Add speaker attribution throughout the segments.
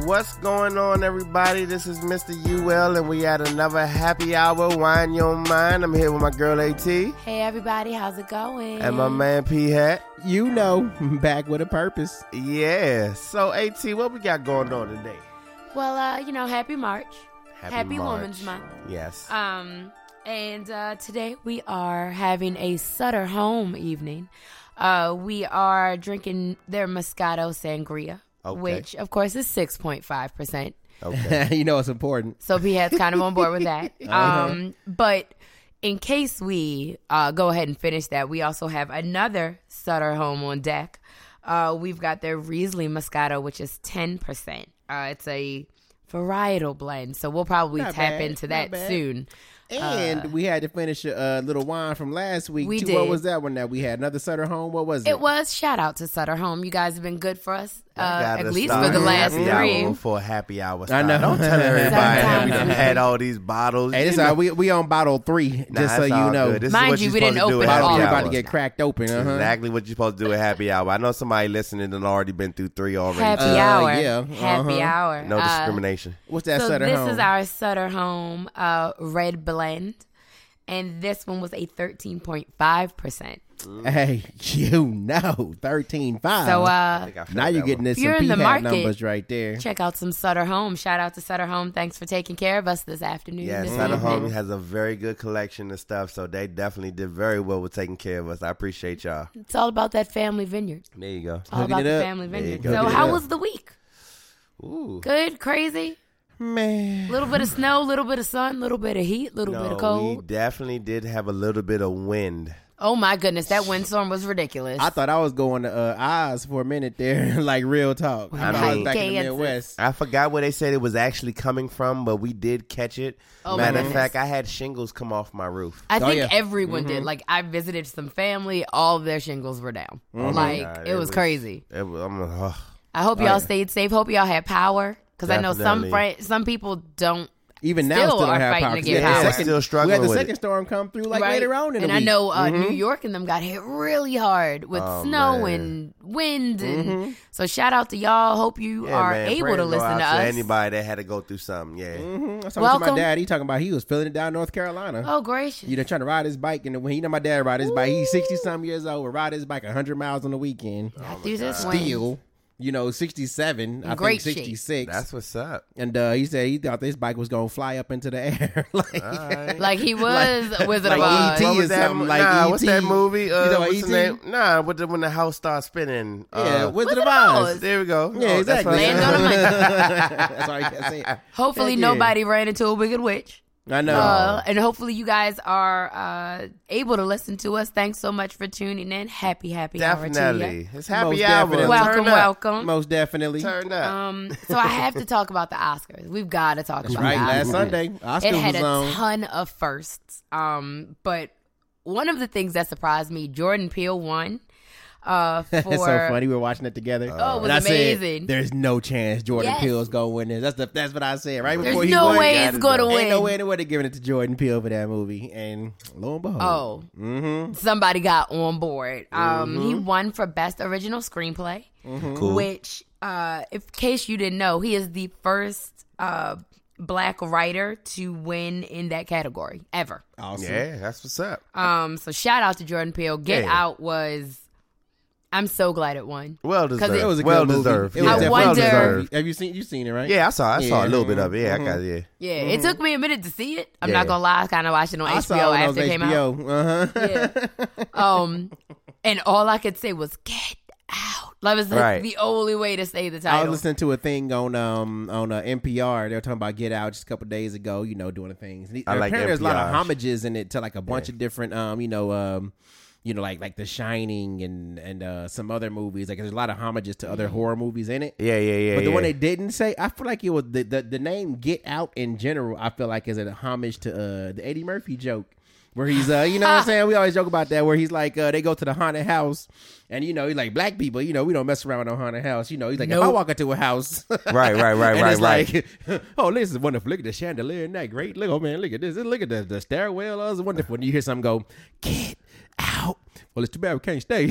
Speaker 1: What's going on, everybody? This is Mr. UL, and we at another happy hour. Wine your mind. I'm here with my girl AT.
Speaker 2: Hey, everybody. How's it going?
Speaker 1: And my man P Hat.
Speaker 3: You know, back with a purpose.
Speaker 1: Yeah. So AT, what we got going on today?
Speaker 2: Well, happy March. Happy
Speaker 1: March.
Speaker 2: Women's Month.
Speaker 1: Yes.
Speaker 2: And today we are having a Sutter Home evening. We are drinking their Moscato Sangria, which, of course, is 6.5%.
Speaker 1: Okay.
Speaker 3: You know it's important.
Speaker 2: So P Hat's kind of on board with that. But in case we go ahead and finish that, we also have another Sutter Home on deck. We've got their Riesling Moscato, which is 10%. It's a varietal blend, so we'll probably tap into that soon.
Speaker 3: And we had to finish a little wine from last week.
Speaker 2: We
Speaker 3: too.
Speaker 2: did.
Speaker 3: What was that one that we had? Another Sutter Home? What was it?
Speaker 2: It was. Shout out to Sutter Home. You guys have been good for us, at least
Speaker 1: start
Speaker 2: for the last
Speaker 1: happy
Speaker 2: 3.
Speaker 1: Hour before happy hour.
Speaker 3: I know.
Speaker 1: Don't tell everybody that we done
Speaker 2: Sometimes.
Speaker 1: had all these bottles.
Speaker 3: Hey, this we on bottle 3, just so
Speaker 1: it's
Speaker 3: you
Speaker 1: all
Speaker 3: know.
Speaker 1: good. This is
Speaker 2: Mind
Speaker 1: what
Speaker 2: you,
Speaker 1: you're
Speaker 2: we didn't
Speaker 1: supposed to do
Speaker 2: open
Speaker 1: at
Speaker 2: all
Speaker 3: Bottle
Speaker 1: happy
Speaker 3: 3
Speaker 2: of
Speaker 3: about
Speaker 1: hour.
Speaker 3: to get cracked open.
Speaker 1: Exactly what you're supposed to do at happy hour. I know somebody listening and already been through 3 already.
Speaker 2: Happy hour.
Speaker 3: yeah.
Speaker 2: Happy hour.
Speaker 1: No discrimination.
Speaker 3: What's that
Speaker 2: So
Speaker 3: Sutter
Speaker 2: this
Speaker 3: Home?
Speaker 2: is our Sutter Home red blend. And this one was a 13.5%.
Speaker 3: Hey, you know, 13.5.
Speaker 2: So
Speaker 1: I think I felt
Speaker 3: now you're
Speaker 1: that
Speaker 3: getting
Speaker 1: one.
Speaker 3: this
Speaker 2: you're
Speaker 3: some
Speaker 2: in the
Speaker 3: P-hat
Speaker 2: market,
Speaker 3: numbers right there.
Speaker 2: check out some Sutter Home. Shout out to Sutter Home. Thanks for taking care of us this afternoon.
Speaker 1: Yeah,
Speaker 2: this
Speaker 1: Sutter
Speaker 2: evening.
Speaker 1: Home has a very good collection of stuff, so they definitely did very well with taking care of us. I appreciate y'all.
Speaker 2: It's all about that family vineyard.
Speaker 1: There you go.
Speaker 2: All
Speaker 3: Hooking
Speaker 2: about
Speaker 3: it
Speaker 2: the
Speaker 3: up.
Speaker 2: family
Speaker 1: There you
Speaker 2: vineyard.
Speaker 1: go.
Speaker 2: So
Speaker 1: Hooking it
Speaker 2: how
Speaker 1: up.
Speaker 2: was the week?
Speaker 1: Ooh.
Speaker 2: Good, crazy.
Speaker 3: Man.
Speaker 2: Little bit of snow, little bit of sun, little bit of heat, little bit of
Speaker 1: We
Speaker 2: cold.
Speaker 1: definitely did have a little bit of wind.
Speaker 2: Oh my goodness, that windstorm was ridiculous.
Speaker 3: I thought I was going to Oz for a minute there, like real talk.
Speaker 2: I
Speaker 3: I was
Speaker 1: mean-
Speaker 3: back in the
Speaker 2: Kansas.
Speaker 3: Midwest.
Speaker 1: I forgot where they said it was actually coming from, but we did catch it.
Speaker 2: Oh, my
Speaker 1: Matter of
Speaker 2: goodness.
Speaker 1: fact, I had shingles come off my roof.
Speaker 2: I think
Speaker 3: yeah.
Speaker 2: everyone did. Like I visited some family, all of their shingles were down. Like
Speaker 1: God,
Speaker 2: it was crazy.
Speaker 1: I'm
Speaker 2: I hope y'all stayed safe. Hope y'all had power because I know
Speaker 1: Definitely.
Speaker 2: some people don't.
Speaker 3: Even now,
Speaker 2: Still
Speaker 3: still don't
Speaker 2: are
Speaker 3: have
Speaker 2: fighting
Speaker 3: power.
Speaker 2: to
Speaker 3: 'cause
Speaker 2: get
Speaker 3: we had the
Speaker 2: power.
Speaker 3: second-
Speaker 1: Still struggling
Speaker 3: We had the
Speaker 1: with
Speaker 3: second
Speaker 1: it.
Speaker 3: storm come through like
Speaker 2: Right?
Speaker 3: later on in
Speaker 2: and
Speaker 3: the
Speaker 2: I
Speaker 3: week.
Speaker 2: know New York and them got hit really hard with snow
Speaker 1: man.
Speaker 2: and wind, and so shout out to y'all. Hope you are able to listen to us.
Speaker 1: Anybody that had to go through something, yeah.
Speaker 3: I was talking to
Speaker 2: Welcome.
Speaker 3: my dad. He talking about he was feeling it down North Carolina.
Speaker 2: Oh gracious!
Speaker 3: You know, trying to ride his bike, and when you know my dad ride his bike, he's 60-some years old. Would ride his bike 100 miles on the weekend.
Speaker 2: Do this wind.
Speaker 3: Still, 67. I
Speaker 2: Great
Speaker 3: think
Speaker 2: shape.
Speaker 3: 66.
Speaker 1: That's what's up.
Speaker 3: And he said he thought this bike was gonna fly up into the air,
Speaker 2: Like he was Wizard of
Speaker 3: like
Speaker 2: Oz.
Speaker 3: E.T.
Speaker 1: What
Speaker 3: or
Speaker 1: was that?
Speaker 3: something, like
Speaker 1: Nah,
Speaker 3: E.T.
Speaker 1: what's that movie?
Speaker 3: You know
Speaker 1: What's the
Speaker 3: E.T.?
Speaker 1: name? Nah, when the house starts spinning.
Speaker 3: Yeah, Wizard of
Speaker 2: Wizard of
Speaker 3: Oz.
Speaker 2: Oz.
Speaker 1: There we go.
Speaker 3: Yeah,
Speaker 1: Oh,
Speaker 3: exactly.
Speaker 1: That's
Speaker 2: Land on a monkey.
Speaker 3: That's all you can say.
Speaker 2: Hopefully
Speaker 3: Heck yeah.
Speaker 2: nobody ran into a wicked witch.
Speaker 3: I know.
Speaker 2: And hopefully you guys are able to listen to us. Thanks so much for tuning in. Happy hour to
Speaker 1: Definitely.
Speaker 2: you.
Speaker 1: It's happy
Speaker 3: Most
Speaker 1: hour.
Speaker 3: definitely.
Speaker 2: Welcome,
Speaker 1: Turn up.
Speaker 2: welcome.
Speaker 3: Most definitely.
Speaker 1: Turn up.
Speaker 2: So I have to talk about the Oscars. We've got to talk about
Speaker 3: Right,
Speaker 2: the Oscars.
Speaker 3: last Sunday, Oscars
Speaker 2: It had
Speaker 3: was
Speaker 2: a
Speaker 3: on.
Speaker 2: ton of firsts. But one of the things that surprised me, Jordan Peele won. For
Speaker 3: That's so funny. We were watching it together.
Speaker 2: Oh, it was
Speaker 3: and I
Speaker 2: amazing.
Speaker 3: said, "There's no chance Jordan
Speaker 2: Yes.
Speaker 3: Peele's gonna win this." That's what I said right
Speaker 2: There's
Speaker 3: before he
Speaker 2: no
Speaker 3: won.
Speaker 2: way
Speaker 1: got
Speaker 2: it's
Speaker 1: it,
Speaker 2: going to
Speaker 1: though.
Speaker 2: win.
Speaker 3: Ain't no way they would have given it to Jordan Peele for that movie, and lo and behold,
Speaker 2: Somebody got on board. He won for Best Original Screenplay,
Speaker 1: Cool.
Speaker 2: which, in case you didn't know, he is the first black writer to win in that category ever.
Speaker 3: awesome.
Speaker 1: Yeah, that's what's up.
Speaker 2: So shout out to Jordan Peele. Get
Speaker 1: Yeah.
Speaker 2: Out was. I'm so glad it won.
Speaker 1: Well deserved.
Speaker 2: it
Speaker 3: was a
Speaker 1: well
Speaker 3: good movie.
Speaker 1: deserved.
Speaker 3: It was
Speaker 2: I
Speaker 3: definitely
Speaker 2: wonder-
Speaker 3: well deserved. Have you seen it, right?
Speaker 1: Yeah, I saw a
Speaker 3: Yeah.
Speaker 1: little bit of it. Yeah, I got it.
Speaker 2: Yeah, it took me a minute to see it. I'm
Speaker 1: Yeah.
Speaker 2: not gonna lie, I kind of watched it on
Speaker 3: I saw
Speaker 2: HBO
Speaker 3: it
Speaker 2: after
Speaker 3: on
Speaker 2: it came out.
Speaker 3: HBO.
Speaker 2: Yeah. And all I could say was "Get Out." That was like
Speaker 1: Right.
Speaker 2: the only way to say the
Speaker 3: I
Speaker 2: title.
Speaker 3: was listening to a thing on NPR. They were talking about Get Out just a couple days ago. You know, doing the things.
Speaker 1: I like
Speaker 3: Apparently, there's a lot of
Speaker 1: NPR.
Speaker 3: homages in it to like a bunch of different, like The Shining and some other movies. Like there's a lot of homages to other horror movies in it.
Speaker 1: Yeah.
Speaker 3: But the one they didn't say, I feel like it was the name Get Out in general. I feel like is a homage to the Eddie Murphy joke. Where he's, you know what I'm saying? We always joke about that. Where he's like, they go to the haunted house, and he's like, black people, we don't mess around with no haunted house. He's like, if I walk into a house,
Speaker 1: Right.
Speaker 3: and it's like, oh, this is wonderful. Look at the chandelier, isn't that great? Look, oh man, look at this. Look at the stairwell. Oh, it's wonderful. And you hear something go, get out. well, it's too bad we can't stay.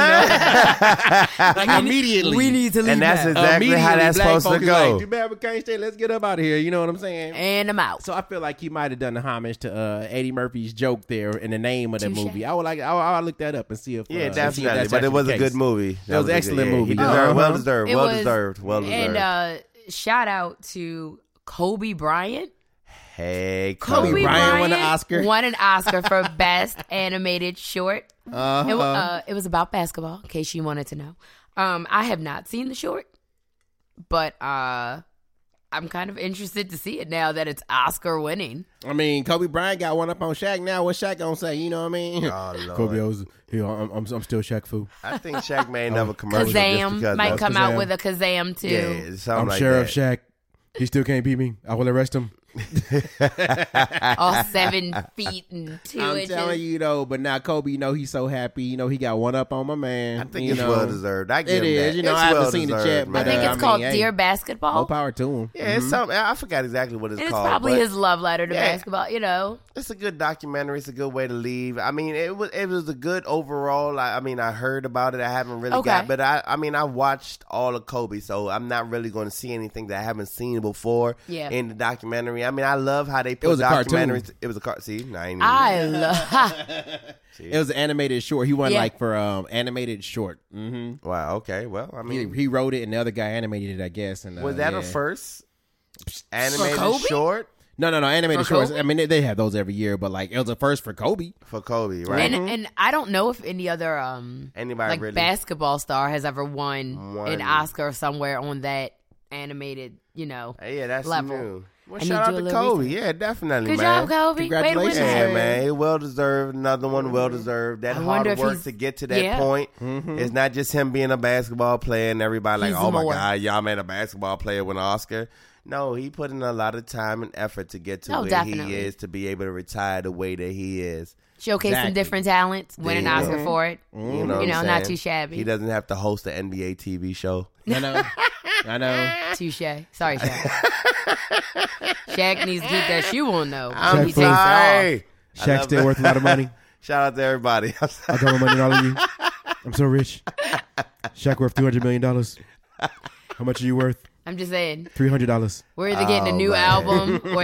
Speaker 2: Like
Speaker 3: immediately.
Speaker 2: we need to leave.
Speaker 1: And that's
Speaker 2: now.
Speaker 1: exactly how that's
Speaker 3: black
Speaker 1: supposed to
Speaker 3: folk is
Speaker 1: go.
Speaker 3: Like, too bad we can't stay. Let's get up out of here. You know what I'm saying?
Speaker 2: And I'm out.
Speaker 3: So I feel like he might have done the homage to Eddie Murphy's joke there in the name of the
Speaker 2: Touche.
Speaker 3: movie. I'll look that up and see if
Speaker 1: Yeah,
Speaker 3: see if
Speaker 1: definitely.
Speaker 3: that's
Speaker 1: But it
Speaker 3: actually
Speaker 1: was
Speaker 3: the
Speaker 1: a
Speaker 3: case.
Speaker 1: good movie.
Speaker 3: It was an excellent movie.
Speaker 1: He deserved, well deserved.
Speaker 2: It
Speaker 1: Well
Speaker 2: was-
Speaker 1: deserved. Well deserved.
Speaker 2: And shout out to Kobe Bryant.
Speaker 1: Hey,
Speaker 2: Kobe
Speaker 1: Kobe.
Speaker 3: Bryant won an Oscar.
Speaker 2: Won an Oscar for Best Animated Short. It was about basketball, in case you wanted to know. I have not seen the short, but I'm kind of interested to see it now that it's Oscar winning.
Speaker 3: I mean, Kobe Bryant got one up on Shaq now. What Shaq gonna say? You know what I mean?
Speaker 1: Oh, Lord.
Speaker 3: Kobe, I'm still Shaq Fu.
Speaker 1: I think Shaq may have a commercial. just
Speaker 2: Kazam
Speaker 1: because
Speaker 2: might
Speaker 1: of-
Speaker 2: come
Speaker 3: Kazam.
Speaker 2: out with a Kazam too.
Speaker 1: Yeah, something
Speaker 3: I'm
Speaker 1: like
Speaker 3: Sheriff
Speaker 1: that.
Speaker 3: Shaq. He still can't beat me. I will arrest him.
Speaker 2: All 7 feet and 2
Speaker 3: I'm
Speaker 2: inches.
Speaker 3: telling you though, but now Kobe, he's so happy. He got one up on my man.
Speaker 1: I think it's well deserved. I give
Speaker 3: It
Speaker 1: him
Speaker 3: is.
Speaker 1: that.
Speaker 3: I
Speaker 1: It's
Speaker 3: haven't
Speaker 1: well
Speaker 3: seen the
Speaker 1: deserved,
Speaker 3: chat, but
Speaker 2: I think
Speaker 1: man.
Speaker 2: it's called
Speaker 3: hey,
Speaker 2: Dear Basketball.
Speaker 3: more power to him.
Speaker 1: Yeah, it's something. I forgot exactly what it's
Speaker 2: And it's
Speaker 1: called.
Speaker 2: probably
Speaker 1: but
Speaker 2: his love letter to
Speaker 1: Yeah.
Speaker 2: basketball, you know.
Speaker 1: It's a good documentary. It's a good way to leave. I mean, it was a good overall. I mean, I heard about it. I haven't really
Speaker 2: Okay.
Speaker 1: got, but I mean, I watched all of Kobe, so I'm not really going to see anything that I haven't seen before.
Speaker 2: Yeah.
Speaker 1: In the documentary. I mean, I love how they put
Speaker 3: was a cartoon.
Speaker 1: documentaries. It was a cartoon. See, I ain't even-
Speaker 2: I love.
Speaker 3: It was an animated short. He won
Speaker 2: Yeah.
Speaker 3: like for animated short. Mm-hmm.
Speaker 1: Wow. Okay. Well, I mean,
Speaker 3: He wrote it, and the other guy animated it, I guess. And
Speaker 1: was that
Speaker 3: yeah.
Speaker 1: a first animated
Speaker 2: Kobe?
Speaker 1: short
Speaker 3: No, animated
Speaker 2: For
Speaker 3: shorts.
Speaker 2: Kobe?
Speaker 3: I mean, they have those every year, but like it was a first for Kobe.
Speaker 1: for Kobe? Right.
Speaker 2: And I don't know if any other
Speaker 1: Anybody
Speaker 2: like
Speaker 1: really?
Speaker 2: basketball star has ever won
Speaker 1: Won.
Speaker 2: an Oscar somewhere on that animated,
Speaker 1: Yeah, that's
Speaker 2: level.
Speaker 1: new. Well,
Speaker 2: I need
Speaker 1: shout
Speaker 2: to
Speaker 1: out
Speaker 2: do a
Speaker 1: to
Speaker 2: little
Speaker 1: Kobe.
Speaker 2: research.
Speaker 1: Yeah, definitely,
Speaker 2: Good
Speaker 1: man.
Speaker 2: job, Kobe. Way to win
Speaker 3: Congratulations.
Speaker 2: that.
Speaker 1: Yeah, man, he well deserved. Another one, well deserved. That
Speaker 2: I
Speaker 1: hard
Speaker 2: wonder if
Speaker 1: work
Speaker 2: he's-
Speaker 1: to get to that
Speaker 2: yeah.
Speaker 1: point. It's not just him being a basketball player and everybody like,
Speaker 2: He's
Speaker 1: oh my
Speaker 2: more.
Speaker 1: god, y'all made a basketball player win an Oscar. No, he put in a lot of time and effort to get to
Speaker 2: Oh,
Speaker 1: where
Speaker 2: definitely.
Speaker 1: he is, to be able to retire the way that he is.
Speaker 2: Showcasing
Speaker 3: Exactly.
Speaker 2: different talents, win an
Speaker 1: Yeah.
Speaker 2: Oscar for it.
Speaker 1: You know, what I'm
Speaker 2: not
Speaker 1: saying?
Speaker 2: too shabby.
Speaker 1: He doesn't have to host an NBA TV show.
Speaker 3: I know. I know.
Speaker 2: Touche. Sorry, Shaq. Shaq needs to keep that shoe on though.
Speaker 1: I'm
Speaker 2: he takes it
Speaker 1: sorry.
Speaker 2: off.
Speaker 1: I
Speaker 3: Shaq's
Speaker 1: love
Speaker 3: still
Speaker 1: that.
Speaker 3: worth a lot of money.
Speaker 1: Shout out to everybody.
Speaker 3: I got more money than all of you. I'm so rich. Shaq worth $200 million. How much are you worth?
Speaker 2: I'm just saying,
Speaker 3: $300.
Speaker 2: we're either getting a
Speaker 1: Oh,
Speaker 2: new
Speaker 1: man.
Speaker 2: album or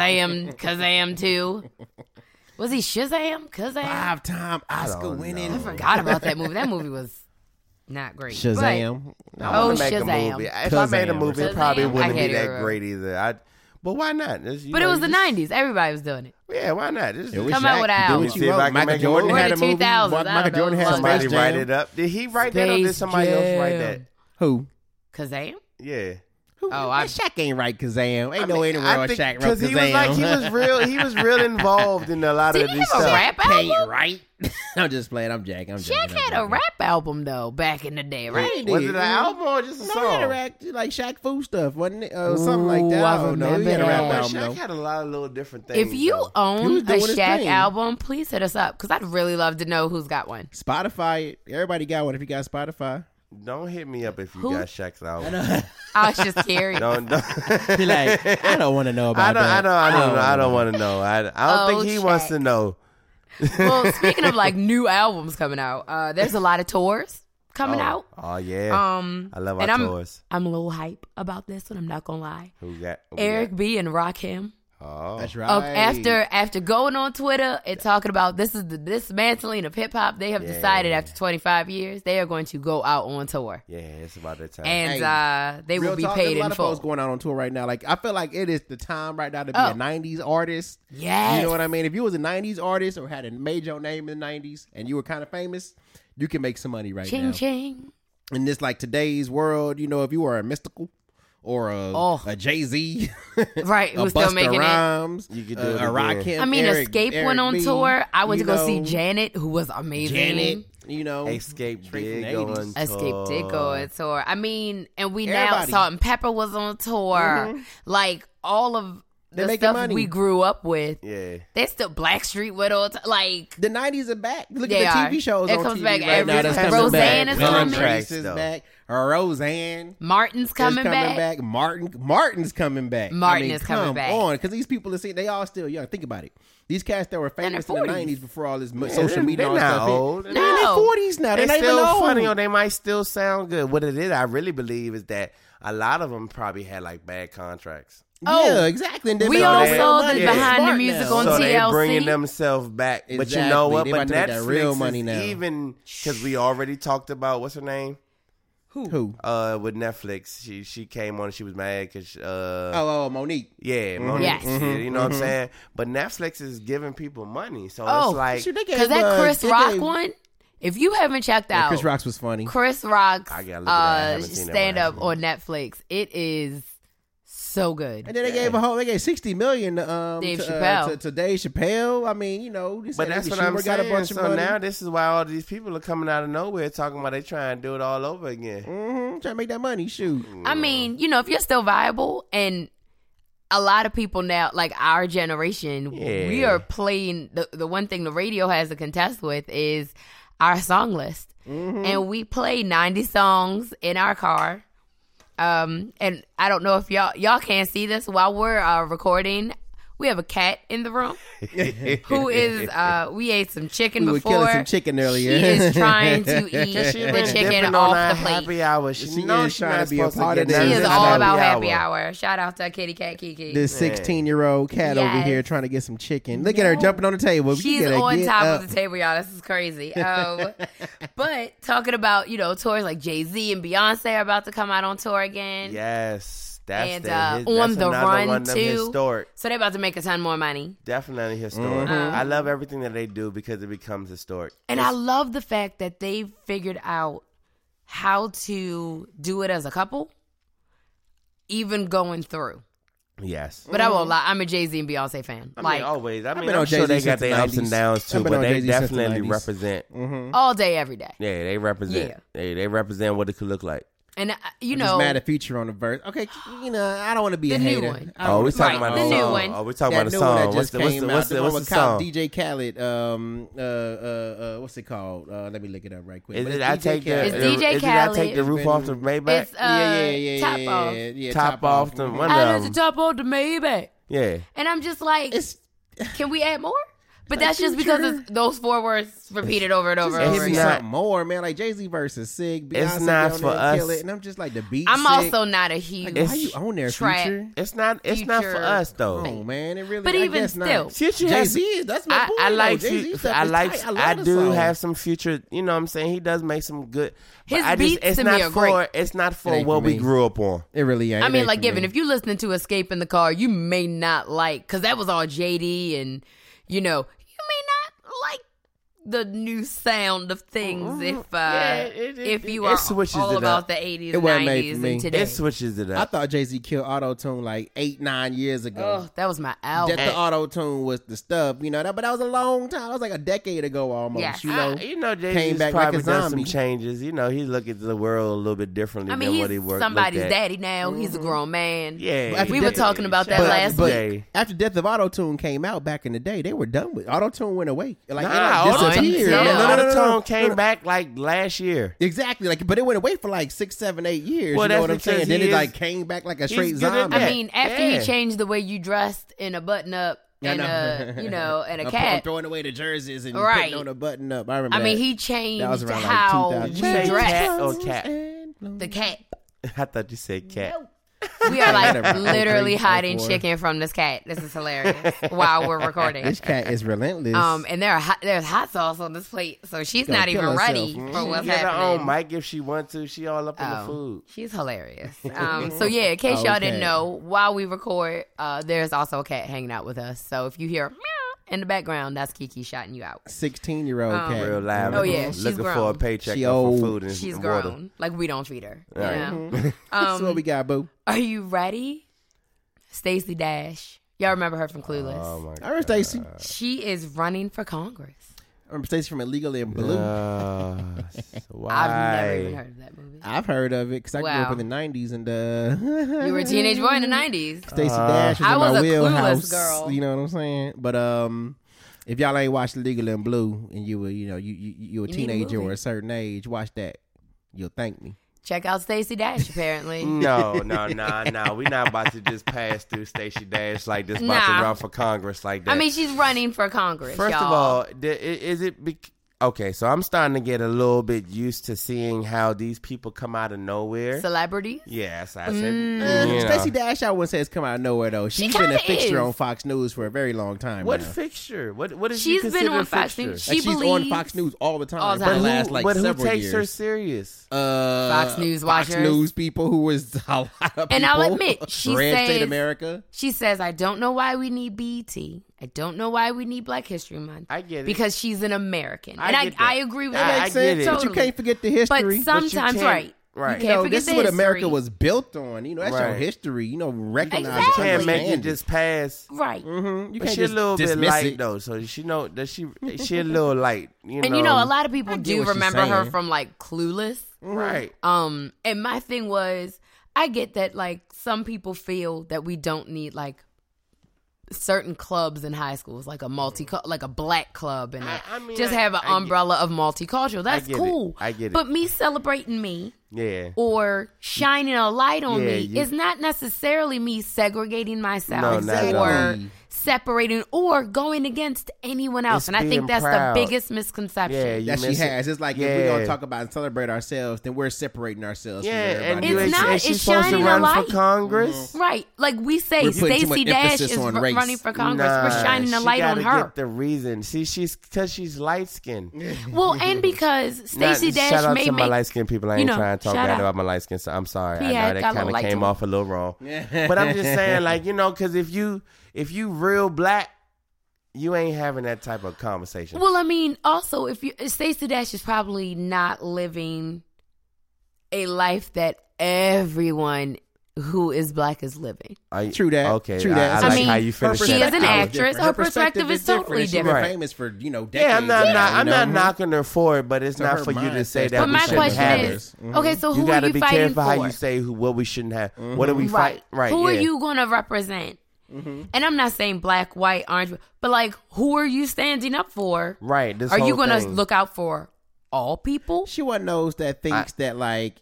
Speaker 2: Kazam 2. Was he Shazam? Kazam?
Speaker 3: 5-time Oscar
Speaker 1: don't
Speaker 3: winning.
Speaker 2: I forgot about that movie. That movie was not great.
Speaker 3: Shazam.
Speaker 1: I wanna
Speaker 2: Oh,
Speaker 1: make a
Speaker 2: Shazam.
Speaker 1: movie. If I made a
Speaker 3: Shazam.
Speaker 1: movie, it
Speaker 2: Shazam.
Speaker 1: probably
Speaker 2: I
Speaker 1: wouldn't be
Speaker 2: can't
Speaker 1: that
Speaker 2: even
Speaker 1: great either. But why not?
Speaker 2: But it was the 90s. Everybody was doing it.
Speaker 1: Yeah, why not? Just,
Speaker 3: It was
Speaker 2: Come out
Speaker 3: Shaq.
Speaker 2: with an
Speaker 3: You do
Speaker 2: album.
Speaker 3: what
Speaker 1: See
Speaker 3: you
Speaker 1: if I
Speaker 3: wrote.
Speaker 1: can
Speaker 3: Michael
Speaker 1: make a
Speaker 3: Jordan
Speaker 1: movie.
Speaker 3: had a
Speaker 2: Or the
Speaker 3: movie.
Speaker 2: 2000s. I
Speaker 3: Michael
Speaker 2: don't
Speaker 3: Jordan
Speaker 2: know.
Speaker 3: had
Speaker 1: somebody
Speaker 3: Space
Speaker 1: write
Speaker 3: Jam.
Speaker 1: it up. Did he write that or did
Speaker 2: Space
Speaker 1: somebody else write
Speaker 2: Jam.
Speaker 1: that?
Speaker 3: Who?
Speaker 2: Kazam?
Speaker 1: Yeah.
Speaker 2: Oh, I-
Speaker 3: Shaq ain't right Kazam. Ain't no way in the world Shaq wrote
Speaker 1: because
Speaker 3: Kazam.
Speaker 1: he was like he was real involved in a lot
Speaker 2: Did
Speaker 1: of
Speaker 2: he
Speaker 1: this
Speaker 2: have a
Speaker 1: stuff.
Speaker 2: rap
Speaker 3: Ain't
Speaker 2: album?
Speaker 3: right. I'm just playing. I'm jacking.
Speaker 2: Shaq had a rap album though back in the day, right?
Speaker 3: He
Speaker 1: Was
Speaker 3: did.
Speaker 1: it an album or just a
Speaker 3: No,
Speaker 1: song?
Speaker 3: he had a rap, like Shaq Fu stuff, wasn't it? Something like that.
Speaker 2: Ooh, I
Speaker 3: I don't know. He
Speaker 2: remember
Speaker 3: had a rap
Speaker 2: that.
Speaker 1: But
Speaker 3: album,
Speaker 1: Shaq
Speaker 3: though.
Speaker 1: had a lot of little different things.
Speaker 2: If you
Speaker 1: though.
Speaker 3: He
Speaker 2: own
Speaker 3: was
Speaker 2: a
Speaker 3: doing his
Speaker 2: Shaq
Speaker 3: thing.
Speaker 2: album, please hit us up because I'd really love to know who's got one.
Speaker 3: Spotify it. Everybody got one if you got Spotify.
Speaker 1: Don't hit me up if you
Speaker 2: Who?
Speaker 1: got Shaq's album.
Speaker 2: I was just curious.
Speaker 1: Don't.
Speaker 3: Be like, I don't want to know about that.
Speaker 1: I don't want to know. I don't
Speaker 2: Oh,
Speaker 1: think he wants
Speaker 2: Shaq.
Speaker 1: to know.
Speaker 2: Well, speaking of like new albums coming out, there's a lot of tours coming out.
Speaker 1: Oh yeah. I love
Speaker 2: and
Speaker 1: our
Speaker 2: I'm
Speaker 1: tours.
Speaker 2: I'm a little hype about this one. I'm not gonna lie.
Speaker 1: Who got
Speaker 2: Eric B and Rakim.
Speaker 1: Oh,
Speaker 3: That's right.
Speaker 2: After going on Twitter and talking about this is the dismantling of hip hop, they have decided after 25 years they are going to go out on tour,
Speaker 1: yeah, it's about that time.
Speaker 2: and they
Speaker 3: Real
Speaker 2: will be
Speaker 3: talk,
Speaker 2: paid
Speaker 3: there's a lot
Speaker 2: in
Speaker 3: of folks
Speaker 2: full.
Speaker 3: going out on tour right now. Like I feel like it is the time right now to be
Speaker 2: Oh.
Speaker 3: a '90s artist.
Speaker 2: Yes.
Speaker 3: You know what I mean? If you was a '90s artist or had a major name in the '90s and you were kind of famous, you can make some money right
Speaker 2: Ching
Speaker 3: now.
Speaker 2: ching.
Speaker 3: In this like today's world, you know, if you were a Mystical or a Jay-Z,
Speaker 2: Right,
Speaker 3: a
Speaker 2: who's still
Speaker 3: Busta
Speaker 2: making it.
Speaker 3: Rhymes,
Speaker 1: You could do it
Speaker 3: a
Speaker 1: again.
Speaker 3: Rakim,
Speaker 2: I mean,
Speaker 3: Eric,
Speaker 2: Escape
Speaker 3: Eric
Speaker 2: went on
Speaker 3: B,
Speaker 2: tour. I went to
Speaker 3: you
Speaker 2: go see
Speaker 3: know,
Speaker 2: Janet, who was amazing.
Speaker 3: Janet, you know,
Speaker 1: Escape
Speaker 3: straight
Speaker 1: did
Speaker 3: from
Speaker 1: go
Speaker 3: the
Speaker 1: on
Speaker 3: 80s.
Speaker 2: Escape did go on tour. I mean, and we
Speaker 3: Everybody.
Speaker 2: now Salt and Pepper was on tour. Like all of the
Speaker 3: making
Speaker 2: stuff
Speaker 3: money.
Speaker 2: we grew up with.
Speaker 1: Yeah.
Speaker 2: They still Blackstreet went on like
Speaker 3: The '90s are back. Look
Speaker 2: They
Speaker 3: at the
Speaker 2: are.
Speaker 3: TV shows
Speaker 2: It
Speaker 3: on
Speaker 2: comes
Speaker 3: TV
Speaker 2: back
Speaker 3: right
Speaker 2: every
Speaker 3: now. That's
Speaker 2: time.
Speaker 3: coming
Speaker 2: Roseanne
Speaker 3: back.
Speaker 2: is
Speaker 3: Will
Speaker 2: coming.
Speaker 3: and Grace is
Speaker 1: Though.
Speaker 3: back. Roseanne.
Speaker 2: Martin's coming back.
Speaker 3: Martin's coming back.
Speaker 2: Martin is coming back.
Speaker 3: Come on, because these people are they all still young. Think about it. These cats that were famous in the 90s before all this social media and all
Speaker 1: They're
Speaker 3: stuff.
Speaker 1: not old.
Speaker 3: They're in their 40s now. They're
Speaker 1: They
Speaker 3: not even
Speaker 1: still
Speaker 3: old.
Speaker 1: funny, or they might still sound good. What it is, I really believe, is that a lot of them probably had like bad contracts.
Speaker 3: Yeah, exactly. And then
Speaker 2: We
Speaker 3: they
Speaker 2: all
Speaker 3: made
Speaker 2: saw
Speaker 3: money.
Speaker 2: the behind the
Speaker 3: Smart
Speaker 2: music
Speaker 3: now.
Speaker 2: on
Speaker 1: So they
Speaker 2: TLC.
Speaker 1: bringing themselves back. But you
Speaker 3: Exactly.
Speaker 1: know what?
Speaker 3: They
Speaker 1: But
Speaker 3: about to make that
Speaker 1: Netflix
Speaker 3: real
Speaker 1: is
Speaker 3: money now.
Speaker 1: even, because we already talked about, what's her name?
Speaker 3: Who?
Speaker 1: With Netflix. She came on and she was mad because...
Speaker 3: Monique.
Speaker 1: Yeah, Monique.
Speaker 2: Yes.
Speaker 1: You know what I'm saying? But Netflix is giving people money. So
Speaker 2: Oh,
Speaker 1: it's like...
Speaker 3: Shoot, they gave,
Speaker 2: Because that Chris
Speaker 3: they
Speaker 2: Rock
Speaker 3: gave-
Speaker 2: one, if you haven't checked out
Speaker 3: Chris Rock's was funny.
Speaker 2: Chris Rock's
Speaker 1: I gotta look at that. I haven't seen that one,
Speaker 2: stand up
Speaker 1: actually.
Speaker 2: on Netflix, it is so good.
Speaker 3: And then they gave $60 million
Speaker 2: Dave
Speaker 3: to,
Speaker 2: Chappelle.
Speaker 3: to Dave Chappelle. I mean, you know, this
Speaker 1: But that's
Speaker 3: Amy
Speaker 1: what I'm
Speaker 3: Schumer
Speaker 1: saying.
Speaker 3: got a bunch of
Speaker 1: So
Speaker 3: money.
Speaker 1: now this is why all these people are coming out of nowhere talking about they trying to do it all over again.
Speaker 3: Trying to make that money. Shoot.
Speaker 2: I mean, if you're still viable, and a lot of people now, like our generation, we are playing the one thing the radio has to contest with is our song list. And we play 90 songs in our car. And I don't know if y'all can't see this while we're recording. We have a cat in the room who is, we ate some chicken
Speaker 3: We were
Speaker 2: before.
Speaker 3: killing some chicken earlier.
Speaker 2: She is trying to eat
Speaker 1: She
Speaker 2: the
Speaker 1: been
Speaker 2: chicken
Speaker 1: dipping
Speaker 2: off
Speaker 1: on
Speaker 2: the
Speaker 1: her
Speaker 2: plate.
Speaker 1: happy hour. She knows
Speaker 3: is
Speaker 1: she's
Speaker 3: trying
Speaker 1: not
Speaker 3: to be a
Speaker 1: supposed
Speaker 3: part
Speaker 1: to
Speaker 3: of
Speaker 1: get
Speaker 3: this.
Speaker 2: She
Speaker 1: nothing
Speaker 2: is
Speaker 1: in
Speaker 2: all
Speaker 1: happy
Speaker 2: about
Speaker 1: hour.
Speaker 2: happy hour. Shout out to Kitty Cat Kiki.
Speaker 3: This 16-year-old cat over
Speaker 2: Yes.
Speaker 3: here trying to get some chicken. Look at her jumping on the table. We
Speaker 2: She's
Speaker 3: gotta
Speaker 2: on
Speaker 3: get
Speaker 2: top
Speaker 3: up.
Speaker 2: of the table, y'all. This is crazy. But talking about, tours like Jay-Z and Beyonce are about to come out on tour again.
Speaker 1: Yes. That's
Speaker 2: And
Speaker 1: that's
Speaker 2: On the
Speaker 1: another
Speaker 2: Run,
Speaker 1: one of them
Speaker 2: too.
Speaker 1: Historic.
Speaker 2: So they're about to make a ton more money.
Speaker 1: Definitely historic. I love everything that they do because it becomes historic.
Speaker 2: And I love the fact that they've figured out how to do it as a couple, even going through.
Speaker 1: Yes.
Speaker 2: But I won't lie, I'm a Jay-Z and Beyonce fan.
Speaker 1: I mean, always. I mean,
Speaker 3: been
Speaker 1: I'm
Speaker 3: on
Speaker 1: sure they
Speaker 3: Jay-Z
Speaker 1: got
Speaker 3: since
Speaker 1: their
Speaker 3: the
Speaker 1: ups and
Speaker 3: 90s.
Speaker 1: downs too,
Speaker 3: I've been
Speaker 1: but
Speaker 3: on
Speaker 1: they
Speaker 3: Jay-Z since the
Speaker 1: definitely
Speaker 3: 90s.
Speaker 1: represent.
Speaker 2: all day, every day.
Speaker 1: Yeah, they represent. They represent what it could look like.
Speaker 2: And,
Speaker 3: I'm just mad at Feature on the verse. Okay, I don't want to be
Speaker 2: The
Speaker 3: a
Speaker 2: new
Speaker 3: hater.
Speaker 2: one.
Speaker 3: I don't
Speaker 1: Oh, we
Speaker 3: wanna-
Speaker 1: talking
Speaker 2: Right,
Speaker 1: about
Speaker 2: the
Speaker 1: a
Speaker 2: new
Speaker 1: song.
Speaker 2: one.
Speaker 1: Oh, we talking
Speaker 3: That
Speaker 1: about a
Speaker 3: new one
Speaker 1: song.
Speaker 3: that
Speaker 1: What's
Speaker 3: just
Speaker 1: the
Speaker 3: came out. The one with
Speaker 1: song?
Speaker 3: DJ Khaled. What's it called? Let me look it up right quick.
Speaker 1: Is
Speaker 3: But
Speaker 1: it
Speaker 3: it's
Speaker 1: I
Speaker 3: DJ
Speaker 1: take the?
Speaker 3: Khaled.
Speaker 2: It's DJ
Speaker 1: Is it I take the
Speaker 2: Khaled.
Speaker 1: roof off the Maybach?
Speaker 2: It's Top Off.
Speaker 3: Yeah,
Speaker 1: Top off the one
Speaker 2: I
Speaker 1: of
Speaker 2: let the
Speaker 1: them.
Speaker 2: top off the Maybach.
Speaker 1: Yeah.
Speaker 2: And I'm just like,
Speaker 3: It's
Speaker 2: can we add more? But that's just
Speaker 3: Future.
Speaker 2: because it's those 4 words repeated over and over and
Speaker 3: Just
Speaker 2: over
Speaker 3: give me
Speaker 1: not-
Speaker 2: again.
Speaker 3: something more, man. Like Jay-Z versus Sig. Beyonce
Speaker 1: It's not
Speaker 3: down
Speaker 1: for
Speaker 3: there and kill
Speaker 1: us.
Speaker 3: it, and I'm just like the beat.
Speaker 2: I'm
Speaker 3: sick.
Speaker 2: also not a huge
Speaker 3: Like, why you on there,
Speaker 2: track.
Speaker 3: Future?
Speaker 1: It's not for
Speaker 2: Future.
Speaker 1: us though.
Speaker 3: Oh man, it really.
Speaker 2: But
Speaker 3: I
Speaker 2: even
Speaker 3: guess
Speaker 2: still.
Speaker 3: not.
Speaker 1: Future has-
Speaker 3: Jay-Z is. That's my boy.
Speaker 1: I like
Speaker 3: though. Jay-Z stuff
Speaker 1: I
Speaker 3: is
Speaker 1: like
Speaker 3: tight. love
Speaker 1: I
Speaker 3: the
Speaker 1: do
Speaker 3: song.
Speaker 1: have some Future, you know what I'm saying? He does make some good but
Speaker 2: His
Speaker 1: I
Speaker 2: beats
Speaker 1: it's
Speaker 2: to
Speaker 1: not
Speaker 2: me are
Speaker 1: for
Speaker 2: great.
Speaker 1: it's not
Speaker 3: It
Speaker 1: for
Speaker 3: ain't
Speaker 1: what
Speaker 3: for
Speaker 1: we
Speaker 3: me.
Speaker 1: grew up on.
Speaker 3: It really ain't.
Speaker 2: I
Speaker 3: It
Speaker 2: mean,
Speaker 3: ain't
Speaker 2: like,
Speaker 3: for
Speaker 2: given
Speaker 3: me.
Speaker 2: if you listening to Escape in the car, you may not like, because that was all JD, and you may not like the new sound of things if you are
Speaker 1: switches
Speaker 2: all
Speaker 1: it
Speaker 2: about
Speaker 1: up.
Speaker 2: the 80s
Speaker 3: It
Speaker 2: and
Speaker 3: wasn't made
Speaker 2: 90s
Speaker 3: for me.
Speaker 2: and today.
Speaker 1: It switches it
Speaker 3: I
Speaker 1: up.
Speaker 3: thought Jay-Z killed auto-tune like 8-9 years ago.
Speaker 2: Oh, that was my album.
Speaker 3: That the auto-tune was the stuff, but that was a long time. That was like a decade ago almost,
Speaker 2: Yes.
Speaker 1: Jay-Z's
Speaker 3: came back like
Speaker 1: probably
Speaker 3: a
Speaker 1: done some
Speaker 3: zombie.
Speaker 1: changes. He look at the world a little bit differently
Speaker 2: I mean,
Speaker 1: than what he
Speaker 2: he's
Speaker 1: worked.
Speaker 2: somebody's
Speaker 1: looked at.
Speaker 2: daddy now. He's a grown man.
Speaker 1: Yeah,
Speaker 3: After
Speaker 2: We were
Speaker 3: Death-
Speaker 2: talking about that
Speaker 1: Shout out
Speaker 2: last
Speaker 1: to
Speaker 2: week.
Speaker 1: Jay.
Speaker 3: After Death of Auto-Tune came out back in the day, they were done with Auto-Tune went away. Like,
Speaker 1: Nah,
Speaker 3: it disappeared.
Speaker 2: Auto-Tune-
Speaker 3: No.
Speaker 1: Auto-Tune came back like last year.
Speaker 3: Exactly, but it went away for like 6, 7, 8 years.
Speaker 1: Well,
Speaker 3: you know what I'm
Speaker 1: that's
Speaker 3: saying?
Speaker 1: because
Speaker 3: Then
Speaker 1: he
Speaker 3: it
Speaker 1: is-
Speaker 3: like came back like a straight
Speaker 1: good at
Speaker 3: zombie.
Speaker 1: that.
Speaker 2: I mean, after
Speaker 1: Yeah.
Speaker 2: he changed the way you dressed in a button-up and and a
Speaker 3: I'm
Speaker 2: cap.
Speaker 3: throwing away the jerseys and
Speaker 2: Right.
Speaker 3: putting on a button up. I remember.
Speaker 2: I mean,
Speaker 3: that.
Speaker 2: he
Speaker 3: That was
Speaker 2: changed
Speaker 3: around like
Speaker 2: how
Speaker 3: 2000.
Speaker 2: we
Speaker 1: Did you say
Speaker 2: dress.
Speaker 1: cat or cat?
Speaker 2: The cap.
Speaker 1: I thought you said cat.
Speaker 2: We are like
Speaker 3: Whatever.
Speaker 2: literally
Speaker 3: 3, 4,
Speaker 2: hiding
Speaker 3: 4.
Speaker 2: chicken from this cat. This is hilarious while we're recording.
Speaker 3: This cat is relentless.
Speaker 2: And there's hot sauce on this plate, so she's
Speaker 3: Gonna
Speaker 2: not
Speaker 3: kill
Speaker 2: even ready
Speaker 3: herself.
Speaker 2: for what's
Speaker 1: Get her
Speaker 2: happening.
Speaker 1: own mic if she wants to. She all up in the
Speaker 2: Oh,
Speaker 1: food.
Speaker 2: she's hilarious. So yeah, in case y'all didn't
Speaker 3: Okay.
Speaker 2: know, while we record, there's also a cat hanging out with us. So if you hear meow in the background, that's Kiki shotting you out.
Speaker 3: 16-year-old cat.
Speaker 1: Real loud.
Speaker 2: Oh, yeah, she's
Speaker 1: looking for a
Speaker 2: grown.
Speaker 1: paycheck
Speaker 3: She
Speaker 1: for
Speaker 3: old.
Speaker 1: food and
Speaker 2: She's
Speaker 1: water.
Speaker 2: grown. Like, we don't feed her. You
Speaker 1: Right.
Speaker 2: know?
Speaker 3: So what we got, boo?
Speaker 2: Are you ready? Stacey Dash. Y'all remember her from Clueless.
Speaker 1: Oh my
Speaker 3: I
Speaker 1: god.
Speaker 3: remember Stacey.
Speaker 2: She is running for Congress.
Speaker 3: I remember Stacey from Illegally in Blue.
Speaker 1: Why?
Speaker 2: I've never even heard of that movie.
Speaker 3: I've heard of it because I grew
Speaker 2: Wow.
Speaker 3: up in the 90s and
Speaker 2: You were a teenage boy in the 90s.
Speaker 3: Stacey Dash was
Speaker 2: I
Speaker 3: in
Speaker 2: was
Speaker 3: my
Speaker 2: a
Speaker 3: wheelhouse.
Speaker 2: Clueless girl.
Speaker 3: You know what I'm saying? But if y'all ain't watched Illegally in Blue and you were you a
Speaker 2: need a
Speaker 3: teenager or
Speaker 2: movie.
Speaker 3: a certain age, watch that. You'll thank me.
Speaker 2: Check out Stacey Dash, apparently.
Speaker 1: No. We're not about to just pass through Stacey Dash like this, about to run for Congress like that.
Speaker 2: I mean, she's running for Congress,
Speaker 1: First
Speaker 2: y'all.
Speaker 1: of all, is it... Okay, so I'm starting to get a little bit used to seeing how these people come out of nowhere.
Speaker 2: Celebrities?
Speaker 1: Yes, I said.
Speaker 3: Stacey Dash, I wouldn't say it's come out of nowhere though. She's been a fixture on Fox News for a very long time.
Speaker 1: What
Speaker 3: now.
Speaker 1: fixture? What is
Speaker 2: She's been on Fox News.
Speaker 3: She's on Fox News all the time.
Speaker 2: All the
Speaker 3: For
Speaker 2: time.
Speaker 3: the last,
Speaker 1: but who
Speaker 3: several
Speaker 1: takes
Speaker 3: years.
Speaker 1: her serious?
Speaker 2: Fox News watchers.
Speaker 3: Fox News people who was a lot of people.
Speaker 2: And I'll admit, she
Speaker 3: Red
Speaker 2: says,
Speaker 3: State America.
Speaker 2: She says, I don't know why we need BET. I don't know why we need Black History Month.
Speaker 1: I get it.
Speaker 2: Because she's an American.
Speaker 1: I
Speaker 2: and
Speaker 1: get that.
Speaker 2: I agree with
Speaker 1: I
Speaker 2: that.
Speaker 1: makes sense,
Speaker 3: But you can't forget the history.
Speaker 2: But sometimes, right.
Speaker 1: Right.
Speaker 2: You can't forget
Speaker 3: this
Speaker 2: the
Speaker 3: is what
Speaker 2: history.
Speaker 3: America was built on. That's your
Speaker 1: Right.
Speaker 3: history. Recognize
Speaker 2: Exactly.
Speaker 3: it.
Speaker 1: Can't make
Speaker 3: understand
Speaker 1: it just pass.
Speaker 2: Right.
Speaker 3: You
Speaker 1: But
Speaker 3: can't
Speaker 1: she a
Speaker 3: just
Speaker 1: little bit
Speaker 3: dismiss
Speaker 1: light
Speaker 3: it.
Speaker 1: though, so she know that she a little light.
Speaker 2: And a lot of people
Speaker 3: I get
Speaker 2: do
Speaker 3: what she's
Speaker 2: remember her
Speaker 3: saying.
Speaker 2: from Clueless.
Speaker 1: right.
Speaker 2: And my thing was, I get that some people feel that we don't need certain clubs in high schools, like a black club, and have an umbrella of multicultural. That's cool.
Speaker 1: I get it.
Speaker 2: But me celebrating me,
Speaker 1: Yeah.
Speaker 2: or shining a light on
Speaker 1: Yeah,
Speaker 2: me
Speaker 1: you-
Speaker 2: is not necessarily me segregating myself
Speaker 1: No, not at
Speaker 2: or
Speaker 1: all.
Speaker 2: separating or going against anyone else.
Speaker 1: It's
Speaker 2: And I think
Speaker 1: being
Speaker 2: that's
Speaker 1: proud.
Speaker 2: the biggest misconception.
Speaker 1: Yeah, you
Speaker 3: That she
Speaker 1: miss it.
Speaker 3: has. It's like if we're gonna talk about and celebrate ourselves, then we're separating ourselves.
Speaker 1: Yeah,
Speaker 3: from
Speaker 1: and
Speaker 3: everybody
Speaker 1: you
Speaker 2: It's
Speaker 3: else.
Speaker 2: not.
Speaker 1: and she's
Speaker 2: It's
Speaker 1: supposed to
Speaker 2: shining a
Speaker 1: run
Speaker 2: light.
Speaker 1: for Congress.
Speaker 2: Right. Like we say,
Speaker 3: We're putting too
Speaker 2: Stacey
Speaker 3: much
Speaker 2: Dash
Speaker 3: emphasis
Speaker 2: is
Speaker 3: on race.
Speaker 2: running for Congress. We're shining a light on
Speaker 1: She
Speaker 2: her.
Speaker 1: gotta get the reason. See, because she's light skinned.
Speaker 2: Well, and because Stacey
Speaker 1: Shout
Speaker 2: Dash
Speaker 1: out
Speaker 2: may
Speaker 1: to my
Speaker 2: make...
Speaker 1: light skinned people. I ain't trying to talk
Speaker 2: shout
Speaker 1: bad
Speaker 2: out.
Speaker 1: about my light skin, so I'm sorry.
Speaker 2: He
Speaker 1: I
Speaker 2: had
Speaker 1: know
Speaker 2: got
Speaker 1: that
Speaker 2: a little
Speaker 1: kind of
Speaker 2: light
Speaker 1: came
Speaker 2: to him.
Speaker 1: off a little wrong. But I'm just saying, because if you real black, you ain't having that type of conversation.
Speaker 2: Well, I mean, also, Stacey Dash is probably not living a life that everyone who is black is living.
Speaker 3: True that.
Speaker 1: Okay.
Speaker 3: True that.
Speaker 1: I
Speaker 2: I
Speaker 1: like
Speaker 2: mean,
Speaker 1: how you finished
Speaker 2: she
Speaker 1: that.
Speaker 2: is an
Speaker 3: Her
Speaker 2: actress. Her perspective is totally
Speaker 3: She's been
Speaker 2: different.
Speaker 3: famous for decades.
Speaker 1: Yeah, I'm
Speaker 3: now,
Speaker 1: not knocking her for it, but it's
Speaker 3: So
Speaker 1: not
Speaker 3: her
Speaker 1: for you to
Speaker 3: mindset-
Speaker 1: say that
Speaker 2: But
Speaker 1: we
Speaker 2: my
Speaker 1: shouldn't
Speaker 2: question
Speaker 1: have
Speaker 2: is,
Speaker 1: it.
Speaker 2: okay, so
Speaker 1: You
Speaker 2: who
Speaker 1: got
Speaker 2: are
Speaker 1: to
Speaker 2: you
Speaker 1: be
Speaker 2: fighting
Speaker 1: careful
Speaker 2: for?
Speaker 1: how you say what we shouldn't have. What are we
Speaker 2: Right.
Speaker 1: fight? Right.
Speaker 2: Who are
Speaker 1: yeah.
Speaker 2: you going to represent? And I'm not saying black, white, orange, but who are you standing up for?
Speaker 1: Right. This
Speaker 2: Are you
Speaker 1: whole
Speaker 2: going to
Speaker 1: thing.
Speaker 2: look out for all people?
Speaker 3: She one of those that thinks that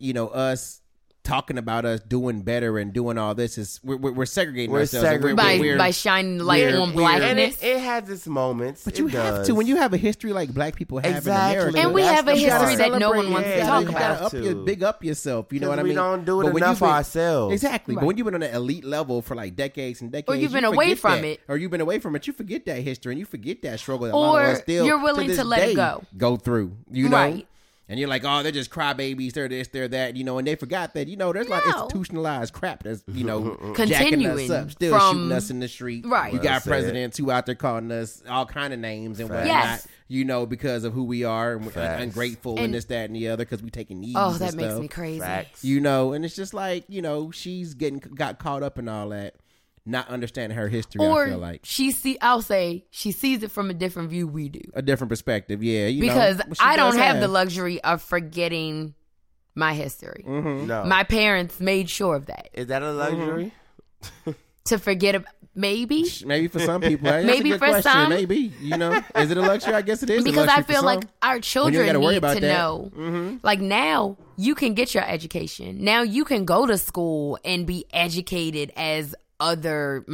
Speaker 3: us talking about us doing better and doing all this is we're segregating
Speaker 1: We're
Speaker 3: ourselves. and
Speaker 1: segregating.
Speaker 2: By shining the light
Speaker 3: we're-
Speaker 2: on
Speaker 3: we're-
Speaker 1: And
Speaker 2: blackness.
Speaker 1: it has its moments.
Speaker 3: But you
Speaker 1: It
Speaker 3: have
Speaker 1: does.
Speaker 3: to when you have a history like black people have
Speaker 1: Exactly.
Speaker 3: in America.
Speaker 2: And we
Speaker 1: That's
Speaker 2: have a
Speaker 1: the
Speaker 2: history
Speaker 1: part.
Speaker 2: that no one
Speaker 3: Celebrate
Speaker 2: wants
Speaker 3: it.
Speaker 2: to
Speaker 1: Yeah,
Speaker 2: talk
Speaker 1: we
Speaker 3: You
Speaker 2: about.
Speaker 3: gotta big up yourself. You know what I
Speaker 1: we
Speaker 3: mean?
Speaker 1: don't do it
Speaker 3: But when
Speaker 1: enough
Speaker 3: you've been-
Speaker 1: ourselves.
Speaker 3: Exactly.
Speaker 2: Right.
Speaker 3: But when you've been on an elite level for decades and decades,
Speaker 2: Or you've been
Speaker 3: you
Speaker 2: away
Speaker 3: forget
Speaker 2: from
Speaker 3: that.
Speaker 2: it.
Speaker 3: Or you've been away from it. You forget that history and you forget that struggle that a
Speaker 2: Or
Speaker 3: lot of us still
Speaker 2: you're willing
Speaker 3: this
Speaker 2: to let it
Speaker 3: day
Speaker 2: go.
Speaker 3: through. You know?
Speaker 2: Right.
Speaker 3: And you're like, oh, they're just crybabies. They're this, they're that. And they forgot that, there's a lot of
Speaker 2: No.
Speaker 3: institutionalized crap that's, jacking us
Speaker 2: Continuing
Speaker 3: up, still
Speaker 2: from-
Speaker 3: shooting us in the street.
Speaker 2: Right.
Speaker 3: You
Speaker 1: Well
Speaker 3: got
Speaker 1: said.
Speaker 3: presidents who out there calling us all kind of names and whatnot.
Speaker 2: Yes.
Speaker 3: Because of who we are and we're
Speaker 1: Facts.
Speaker 3: ungrateful and
Speaker 2: And-
Speaker 3: this, that, and the other because we taking knees
Speaker 2: Oh,
Speaker 3: and
Speaker 2: that makes
Speaker 3: stuff.
Speaker 2: me crazy.
Speaker 1: Facts.
Speaker 3: And it's just she's got caught up in all that, not understanding her history. I feel
Speaker 2: Or
Speaker 3: like
Speaker 2: I'll say she sees it from a different view we do.
Speaker 3: a different perspective. Yeah,
Speaker 2: Because
Speaker 3: but she
Speaker 2: I don't
Speaker 3: does
Speaker 2: have the luxury of forgetting my history.
Speaker 1: No.
Speaker 2: My parents made sure of that.
Speaker 1: Is that a luxury?
Speaker 2: To forget maybe
Speaker 3: Maybe for some people, that's
Speaker 2: Maybe
Speaker 3: a good
Speaker 2: for
Speaker 3: question.
Speaker 2: some.
Speaker 3: Maybe is it a luxury? I guess it is. a
Speaker 2: because
Speaker 3: luxury
Speaker 2: I
Speaker 3: for
Speaker 2: feel
Speaker 3: some.
Speaker 2: like our children
Speaker 3: gotta worry
Speaker 2: need
Speaker 3: about
Speaker 2: to
Speaker 3: that.
Speaker 2: know. Like now you can get your education. Now you can go to school and be educated as other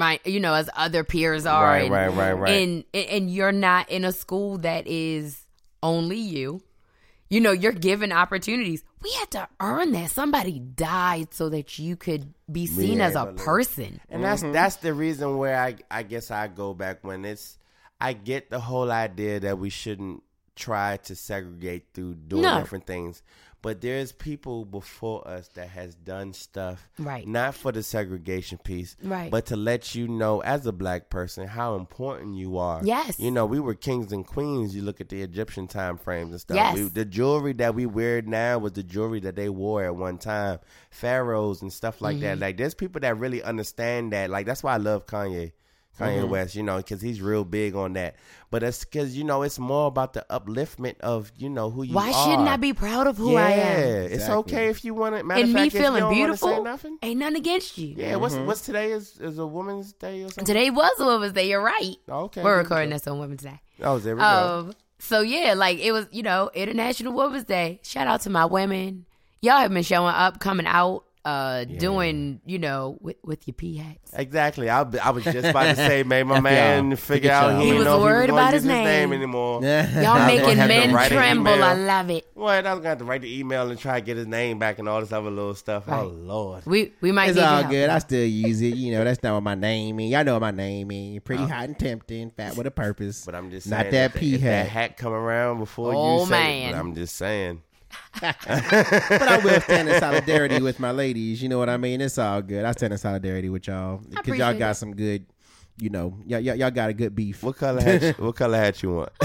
Speaker 2: peers are.
Speaker 1: Right.
Speaker 2: And you're not in a school that is only you. You're given opportunities. We had to earn that. Somebody died so that you could be seen as a person.
Speaker 1: And that's the reason where I guess I go back when I get the whole idea that we shouldn't try to segregate through doing
Speaker 2: No.
Speaker 1: different things. But there's people before us that has done stuff,
Speaker 2: Right.
Speaker 1: not for the segregation piece,
Speaker 2: Right.
Speaker 1: but to let you know as a black person how important you are.
Speaker 2: Yes.
Speaker 1: We were kings and queens. You look at the Egyptian time frames and stuff.
Speaker 2: Yes.
Speaker 1: The jewelry that we wear now was the jewelry that they wore at one time. Pharaohs and stuff like that. Like there's people that really understand that. Like that's why I love Kanye West, because he's real big on that. But it's because, it's more about the upliftment of, who you are.
Speaker 2: Why shouldn't I be proud of who I am?
Speaker 1: Yeah, it's
Speaker 3: Exactly.
Speaker 1: okay if you want to. Matter
Speaker 2: And
Speaker 1: of
Speaker 2: me
Speaker 1: fact, if you
Speaker 2: feeling
Speaker 1: don't wanna
Speaker 2: beautiful,
Speaker 1: say nothing.
Speaker 2: ain't nothing against you.
Speaker 1: Yeah, what's today is a Women's Day or something?
Speaker 2: Today was Women's Day. You're right.
Speaker 1: Okay.
Speaker 2: We're recording this on Women's Day.
Speaker 1: Oh, there we go.
Speaker 2: So yeah, it was, International Women's Day. Shout out to my women. y'all have been showing up, coming out, doing, with your pea hats.
Speaker 1: Exactly. I was just about to say, man, my man figure out
Speaker 2: He was worried about his name
Speaker 1: anymore.
Speaker 2: Y'all making men tremble. I love it.
Speaker 1: What? I was going to write the email and try to get his name back and all this other little stuff. Right. Oh, Lord.
Speaker 2: We might
Speaker 3: It's
Speaker 2: need
Speaker 3: all
Speaker 2: help.
Speaker 3: good. I still use it. That's not what my name means. Y'all know what my name means. Pretty hot and tempting, fat with a purpose.
Speaker 1: But I'm just saying.
Speaker 3: Not that pea
Speaker 1: if
Speaker 3: hat.
Speaker 1: that hat come around before
Speaker 2: Oh,
Speaker 1: you say
Speaker 2: man.
Speaker 1: it. But I'm just saying.
Speaker 3: But I will stand in solidarity with my ladies. You know what I mean? It's all good. I stand in solidarity with y'all because y'all got some good. Y'all got a good beef.
Speaker 1: What color hat you want?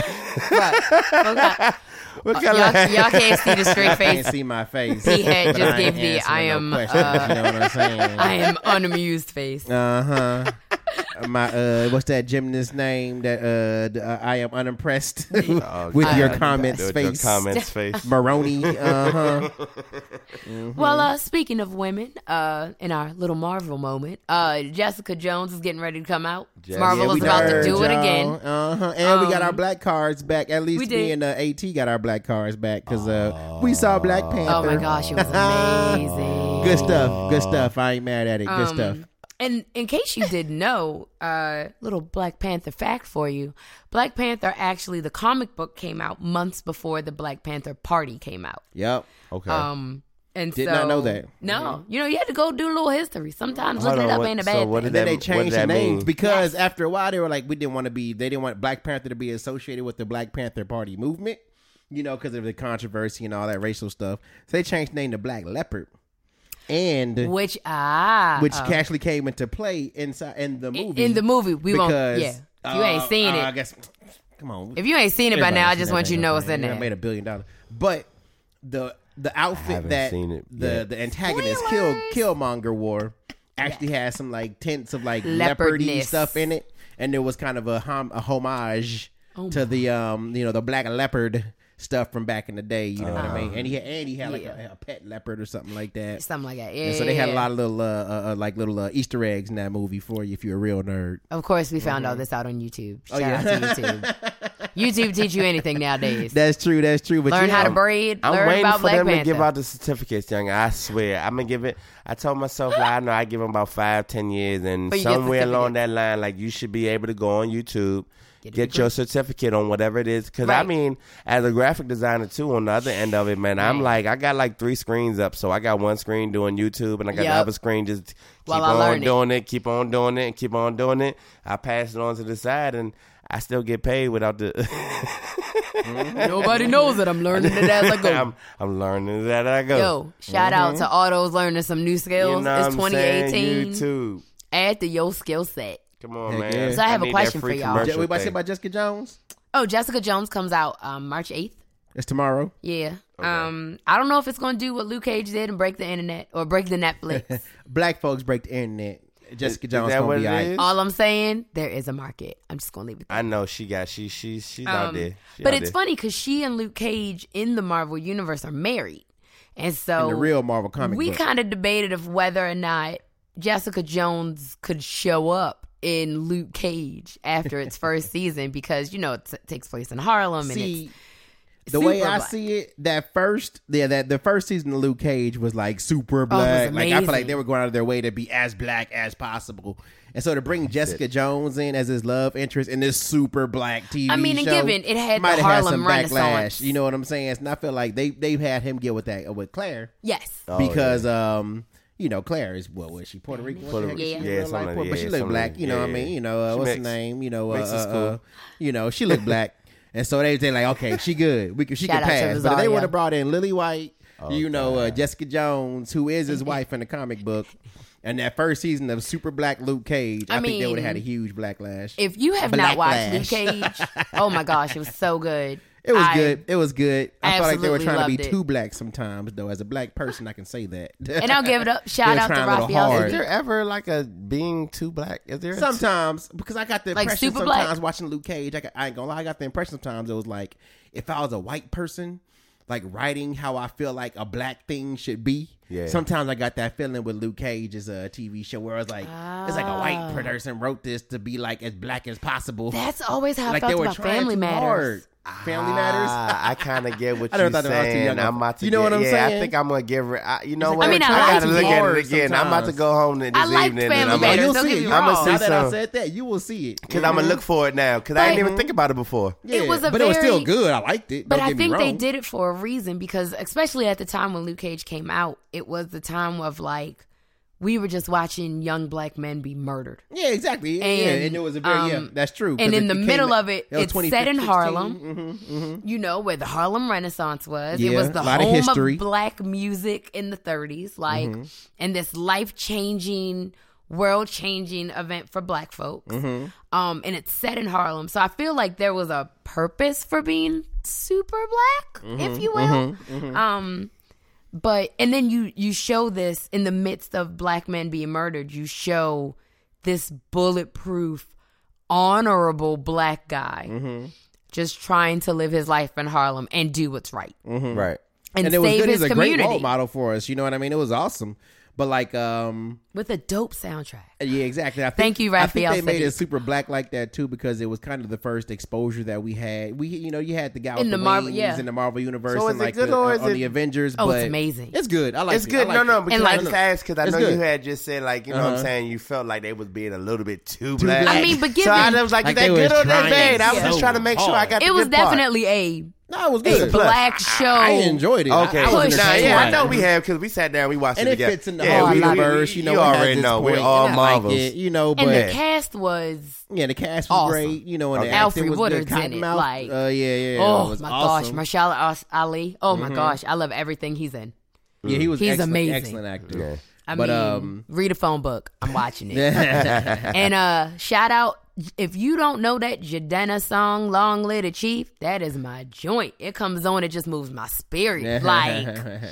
Speaker 1: What color
Speaker 2: Y'all can't see the straight
Speaker 3: I
Speaker 2: face.
Speaker 3: can't see my face.
Speaker 2: He had
Speaker 3: but
Speaker 2: just
Speaker 3: I
Speaker 2: gave
Speaker 3: ain't
Speaker 2: the
Speaker 3: answering
Speaker 2: I
Speaker 3: no
Speaker 2: am
Speaker 3: questions, you know what I'm saying?
Speaker 2: I am unamused face.
Speaker 3: My what's that gymnast name that I am unimpressed with your comments
Speaker 1: Your
Speaker 3: face.
Speaker 1: comments face.
Speaker 3: Maroney.
Speaker 2: Well, speaking of women, in our little Marvel moment, Jessica Jones is getting ready to come out. Marvel is about to do it again.
Speaker 3: And we got our black cards back. At least
Speaker 2: we
Speaker 3: me
Speaker 2: did.
Speaker 3: and AT got our black cards back because we saw Black Panther.
Speaker 2: Oh my gosh, it was amazing.
Speaker 3: Good stuff. I ain't mad at it. Good stuff.
Speaker 2: And in case you didn't know, little Black Panther fact for you. Black Panther, actually, the comic book came out months before the Black Panther party came out.
Speaker 3: Yep.
Speaker 1: Okay.
Speaker 2: And
Speaker 3: Did not know that.
Speaker 2: No. You had to go do a little history. Sometimes looking it up ain't a bad thing.
Speaker 3: And then they changed the names
Speaker 1: mean?
Speaker 3: because after a while they were like, they didn't want Black Panther to be associated with the Black Panther Party movement, because of the controversy and all that racial stuff. So they changed the name to Black Leopard. And
Speaker 2: which
Speaker 3: actually came into play in the movie.
Speaker 2: In the movie, we won't.
Speaker 3: Because,
Speaker 2: Yeah, if you ain't seen it.
Speaker 3: I guess. Come on.
Speaker 2: If you ain't seen it by now, I just want you to know what's in
Speaker 3: I
Speaker 2: there.
Speaker 3: made $1 billion, but the outfit that the antagonist Killmonger wore actually has some like tints of like leopardy stuff in it, and there was kind of a homage to the the black leopard stuff from back in the day, you know what I mean? And he had like a pet leopard or something like that.
Speaker 2: Something like that. Yeah.
Speaker 3: And so they had a lot of little Easter eggs in that movie for you if you're a real nerd.
Speaker 2: Of course, we found all this out on YouTube. Shout out to YouTube. YouTube teach you anything nowadays.
Speaker 3: That's true. But
Speaker 2: learn how to braid.
Speaker 1: I'm
Speaker 2: learn
Speaker 1: waiting
Speaker 2: about
Speaker 1: for
Speaker 2: Black
Speaker 1: them
Speaker 2: Panther.
Speaker 1: to give out the certificates, young. I swear, I'm gonna give it. I told myself, I know I give them about 5-10 years, and somewhere along that line, like you should be able to go on YouTube. Get your certificate on whatever it is. Because, I mean, as a graphic designer, too, on the other end of it, man, I'm like, I got like 3 screens up. So I got one screen doing YouTube, and I got the other screen just keep on doing it, keep on doing it, and keep on doing it. I pass it on to the side, and I still get paid without the...
Speaker 2: Nobody knows it. I'm learning it as I go.
Speaker 1: I'm learning it as I go.
Speaker 2: Yo, shout out to all those learning some new skills.
Speaker 1: You know
Speaker 2: it's 2018.
Speaker 1: YouTube.
Speaker 2: Add to your skill set.
Speaker 1: Come on, man.
Speaker 3: Yeah.
Speaker 2: So I have a question for y'all.
Speaker 3: We about to say about Jessica Jones?
Speaker 2: Oh, Jessica Jones comes out March 8th.
Speaker 3: It's tomorrow.
Speaker 2: Yeah. Okay. I don't know if it's going to do what Luke Cage did and break the internet or break the Netflix.
Speaker 3: Black folks break the internet. Jessica Jones gonna be alright.
Speaker 2: All I'm saying, there is a market. I'm just gonna leave it there.
Speaker 1: I know she's out there.
Speaker 2: But it's funny because she and Luke Cage in the Marvel universe are married, and so
Speaker 3: in the real Marvel comic
Speaker 2: we
Speaker 3: book.
Speaker 2: kind of debated of whether or not Jessica Jones could show up in Luke Cage after its first season because it takes place in Harlem and it's
Speaker 3: the way I see it, the first season of Luke Cage was like super black. Like I feel like they were going out of their way to be as black as possible. And so to bring Jessica Jones in as his love interest in this super black TV show,
Speaker 2: and given it had
Speaker 3: might
Speaker 2: the
Speaker 3: have had
Speaker 2: Harlem
Speaker 3: some
Speaker 2: Renaissance.
Speaker 3: backlash. You know what I'm saying? And I feel like they've had him get with that with Claire.
Speaker 2: Yes,
Speaker 3: because Claire is was she Puerto Rican? But she looked black. You know what I mean? What's her name? She looked black. And so they like, okay, she good. She can pass. But if they would have brought in Lily White, Jessica Jones, who is his wife in the comic book, and that first season of super black Luke Cage, I think they would have had a huge backlash.
Speaker 2: If you have not watched Luke Cage, oh my gosh, it was so good.
Speaker 3: It was good. It was good. I felt like they were trying to be too black sometimes, though. As a black person, I can say that. And
Speaker 2: I'll give it up. Shout out to Raphael.
Speaker 1: Is there ever like a being too black? Is there
Speaker 3: sometimes? Because I got the impression sometimes watching Luke Cage. I ain't gonna lie. I got the impression sometimes it was like if I was a white person, like writing how I feel like a black thing should be,
Speaker 1: Yeah.
Speaker 3: Sometimes I got that feeling with Luke Cage's TV show where it's like it's like a white person wrote this to be like as black as possible.
Speaker 2: That's always how I
Speaker 3: like
Speaker 2: felt
Speaker 3: they were
Speaker 2: about
Speaker 3: trying
Speaker 2: Family
Speaker 3: too
Speaker 2: Matters.
Speaker 3: hard. Family Matters.
Speaker 1: I kind of get what
Speaker 3: I
Speaker 1: you're
Speaker 3: never thought that I was too
Speaker 1: saying.
Speaker 3: young.
Speaker 1: I'm about to
Speaker 3: You know
Speaker 1: get,
Speaker 3: what I'm
Speaker 1: yeah,
Speaker 3: saying?
Speaker 1: I think I'm gonna give it. You know what?
Speaker 2: I mean, I
Speaker 1: gotta
Speaker 2: like
Speaker 1: look at
Speaker 3: it
Speaker 1: it again. I'm about to
Speaker 3: sometimes.
Speaker 1: go home this
Speaker 2: I like
Speaker 1: evening.
Speaker 2: Family
Speaker 1: and I'm
Speaker 2: Matters.
Speaker 1: like,
Speaker 3: You'll
Speaker 2: Don't
Speaker 3: see
Speaker 2: get
Speaker 3: it.
Speaker 2: me
Speaker 1: I'ma
Speaker 2: wrong.
Speaker 1: see
Speaker 3: Now that I
Speaker 1: some.
Speaker 3: said that, you will see it.
Speaker 1: because I'm gonna look for it now. Because I didn't even think about it before.
Speaker 3: Yeah,
Speaker 2: It was a
Speaker 3: but it was still
Speaker 2: very-
Speaker 3: good. I liked it.
Speaker 2: But
Speaker 3: Don't
Speaker 2: I
Speaker 3: get me
Speaker 2: think they
Speaker 3: wrong.
Speaker 2: did it for a reason because, especially at the time when Luke Cage came out, it was the time of like we were just watching young black men be murdered.
Speaker 3: Yeah, exactly. And it was a very that's true. 'Cause
Speaker 2: And in the
Speaker 3: came
Speaker 2: middle
Speaker 3: out-
Speaker 2: of it,
Speaker 3: was
Speaker 2: it's set in
Speaker 3: 2016.
Speaker 2: Harlem. You know where the Harlem Renaissance was. It
Speaker 3: Yeah,
Speaker 2: was the
Speaker 3: a lot of
Speaker 2: home
Speaker 3: history.
Speaker 2: of black music in the 30s, like, and this life changing, world changing event for black folks. And it's set in Harlem, so I feel like there was a purpose for being super black, if you will. But and then you show this in the midst of black men being murdered. You show this bulletproof, honorable black guy just trying to live his life in Harlem and do what's right
Speaker 1: Right.
Speaker 2: and
Speaker 3: And it was
Speaker 2: save
Speaker 3: good. He
Speaker 2: his
Speaker 3: was a great role
Speaker 2: community
Speaker 3: model for us. You know what I mean? It was awesome. But like,
Speaker 2: with a dope soundtrack.
Speaker 3: yeah, exactly. I think,
Speaker 2: Thank you,
Speaker 3: I think
Speaker 2: Raphael
Speaker 3: they made
Speaker 2: Sadiq.
Speaker 3: it super black like that too because it was kind of the first exposure that we had. You had the guy
Speaker 2: In
Speaker 3: with
Speaker 2: the
Speaker 3: the
Speaker 2: Marvel-
Speaker 3: wings
Speaker 2: yeah.
Speaker 3: in the Marvel universe
Speaker 1: So
Speaker 3: and
Speaker 1: is it
Speaker 3: like
Speaker 1: good
Speaker 3: the,
Speaker 1: or is
Speaker 3: on
Speaker 1: it-
Speaker 3: the Avengers.
Speaker 2: Oh,
Speaker 3: but
Speaker 2: it's amazing.
Speaker 3: It's good. I like
Speaker 1: It's
Speaker 3: it.
Speaker 1: good.
Speaker 3: I like
Speaker 1: No,
Speaker 3: it.
Speaker 1: because
Speaker 2: like-
Speaker 1: I just asked because I
Speaker 3: It's
Speaker 1: know
Speaker 3: good.
Speaker 1: you had just said like, you know what I'm saying, you felt like they was being a little bit too
Speaker 3: Too
Speaker 1: black.
Speaker 3: black.
Speaker 2: I mean, but
Speaker 1: so I
Speaker 2: given
Speaker 1: was like,
Speaker 3: Like
Speaker 1: is
Speaker 3: they
Speaker 1: that good
Speaker 3: was
Speaker 1: or that
Speaker 3: trying
Speaker 1: bad? I was
Speaker 3: so
Speaker 1: just trying to make sure I got the
Speaker 2: it was
Speaker 1: good part.
Speaker 2: definitely a
Speaker 3: No, it was
Speaker 1: A
Speaker 3: good.
Speaker 1: plus.
Speaker 2: black show.
Speaker 3: I enjoyed it.
Speaker 1: Okay.
Speaker 3: I was
Speaker 2: Push.
Speaker 1: Nah,
Speaker 3: entertained
Speaker 1: yeah,
Speaker 3: by
Speaker 1: I know
Speaker 3: it.
Speaker 1: we have because we sat down, we watched
Speaker 3: And
Speaker 1: it
Speaker 3: it
Speaker 1: together.
Speaker 3: fits in the
Speaker 1: yeah,
Speaker 3: whole
Speaker 1: we,
Speaker 3: universe.
Speaker 1: you
Speaker 3: You
Speaker 1: already know. We're all
Speaker 3: like
Speaker 1: Marvels.
Speaker 3: it, you know,
Speaker 2: And
Speaker 3: but
Speaker 2: the cast was
Speaker 3: yeah, the cast was
Speaker 2: awesome.
Speaker 3: great. You know, and the
Speaker 1: Okay.
Speaker 3: acting
Speaker 2: Alfred
Speaker 3: was
Speaker 2: Woodard's
Speaker 3: good.
Speaker 2: in it,
Speaker 3: Cottonmouth,
Speaker 2: like,
Speaker 3: it
Speaker 2: oh
Speaker 3: was
Speaker 2: my
Speaker 3: awesome.
Speaker 2: gosh, Mahershala Ali. Oh my gosh, I love everything he's in.
Speaker 3: Yeah, he was
Speaker 2: He's
Speaker 3: excellent,
Speaker 2: amazing.
Speaker 3: excellent actor.
Speaker 1: Yeah.
Speaker 2: I
Speaker 3: But,
Speaker 2: mean, read a phone book. I'm watching it. And shout out, if you don't know that Jadena song, Long Live the Chief, that is my joint. It comes on, it just moves my spirit. Like,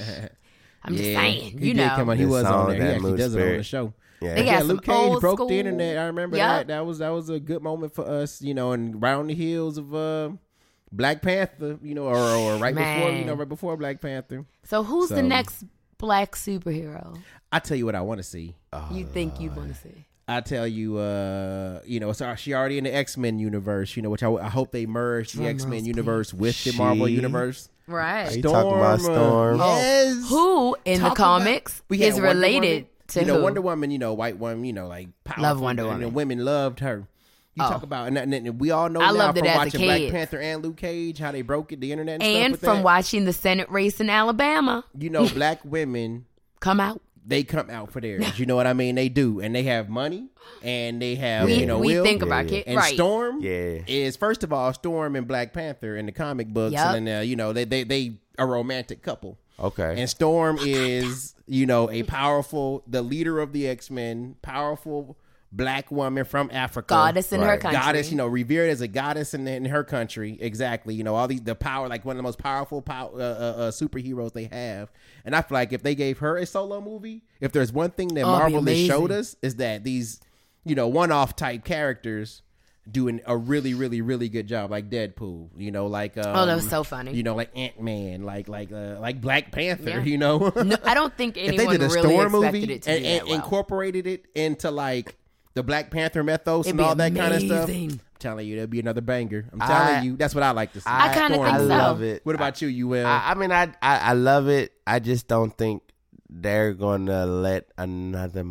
Speaker 2: I'm just saying,
Speaker 3: he
Speaker 2: you
Speaker 3: did
Speaker 2: know.
Speaker 3: come on. He
Speaker 1: The
Speaker 3: was
Speaker 1: song
Speaker 3: on there. He
Speaker 1: that
Speaker 3: actually
Speaker 1: moves
Speaker 3: does it on
Speaker 1: spirit.
Speaker 3: the show.
Speaker 1: Yeah.
Speaker 2: They got some
Speaker 3: Luke Cage
Speaker 2: old
Speaker 3: broke
Speaker 2: school-
Speaker 3: the internet. I remember
Speaker 2: Yup.
Speaker 3: that. That was a good moment for us, you know, and right on the heels of Black Panther, you know, or right before, you
Speaker 2: Man.
Speaker 3: know, right before Black Panther.
Speaker 2: So who's the
Speaker 3: So-
Speaker 2: next black superhero
Speaker 3: I tell you what I want to see.
Speaker 2: you think you'd want to see?
Speaker 3: I tell you, you know, so she already in the X-Men universe, you know, which I hope they merge the
Speaker 2: Drum
Speaker 3: X-Men
Speaker 2: rolls,
Speaker 3: universe with the Marvel
Speaker 1: She-
Speaker 3: universe.
Speaker 2: Right.
Speaker 1: You talking about Storm?
Speaker 3: Yes.
Speaker 2: Who in the
Speaker 3: Talk
Speaker 2: comics
Speaker 3: about- we had
Speaker 2: is
Speaker 3: Wonder
Speaker 2: related
Speaker 3: Woman.
Speaker 2: to
Speaker 3: you know,
Speaker 2: who?
Speaker 3: Wonder Woman, you know, white woman, you know, like powerful.
Speaker 2: Love Wonder
Speaker 3: and
Speaker 2: Woman.
Speaker 3: women loved her. You
Speaker 2: Oh.
Speaker 3: talk about, and we all know
Speaker 2: I
Speaker 3: now
Speaker 2: loved it
Speaker 3: from
Speaker 2: as a
Speaker 3: watching
Speaker 2: kid.
Speaker 3: Black Panther and Luke Cage, how they broke it, the internet and, stuff
Speaker 2: And
Speaker 3: with
Speaker 2: from
Speaker 3: that.
Speaker 2: watching the Senate race in Alabama
Speaker 3: You know, black women,
Speaker 2: come out.
Speaker 3: they come out for theirs. You know what I mean? They do. And they have money, and they have,
Speaker 2: We,
Speaker 3: you know,
Speaker 2: we
Speaker 3: will.
Speaker 2: think about it.
Speaker 3: And
Speaker 2: Right.
Speaker 3: Storm
Speaker 1: Yeah.
Speaker 3: is, first of all, Storm and Black Panther in the comic books.
Speaker 2: Yup.
Speaker 3: And then, you know, they a romantic couple.
Speaker 1: Okay.
Speaker 3: And Storm is, you know, the leader of the X-Men, powerful black woman from Africa.
Speaker 2: Goddess in her
Speaker 1: Right.
Speaker 2: country.
Speaker 3: Goddess, you know, revered as a goddess in her country. Exactly. You know, all the power, like one of the most powerful superheroes they have. And I feel like if they gave her a solo movie, if there's one thing that
Speaker 2: Oh, it'd be
Speaker 3: Marvel has showed
Speaker 2: amazing.
Speaker 3: us is that these, you know, one-off type characters doing a really, really, really good job, like Deadpool, you know, like
Speaker 2: Oh, that was so funny.
Speaker 3: you know, like Ant-Man, like Black Panther,
Speaker 2: Yeah.
Speaker 3: you know.
Speaker 2: No, I don't think
Speaker 3: If they
Speaker 2: anyone
Speaker 3: did a
Speaker 2: really
Speaker 3: Storm
Speaker 2: expected
Speaker 3: movie
Speaker 2: it to
Speaker 3: and,
Speaker 2: do that
Speaker 3: and
Speaker 2: well.
Speaker 3: incorporated it into like the Black Panther mythos
Speaker 2: It'd
Speaker 3: and
Speaker 2: be
Speaker 3: all that kind of stuff,
Speaker 2: amazing.
Speaker 3: I'm telling you, there'll be another banger. I'm telling you, that's what I like to see.
Speaker 2: I kinda
Speaker 3: Storm
Speaker 2: think
Speaker 3: movie.
Speaker 2: so.
Speaker 1: love it.
Speaker 3: What about you? You will?
Speaker 1: I mean, I love it. I just don't think they're gonna let another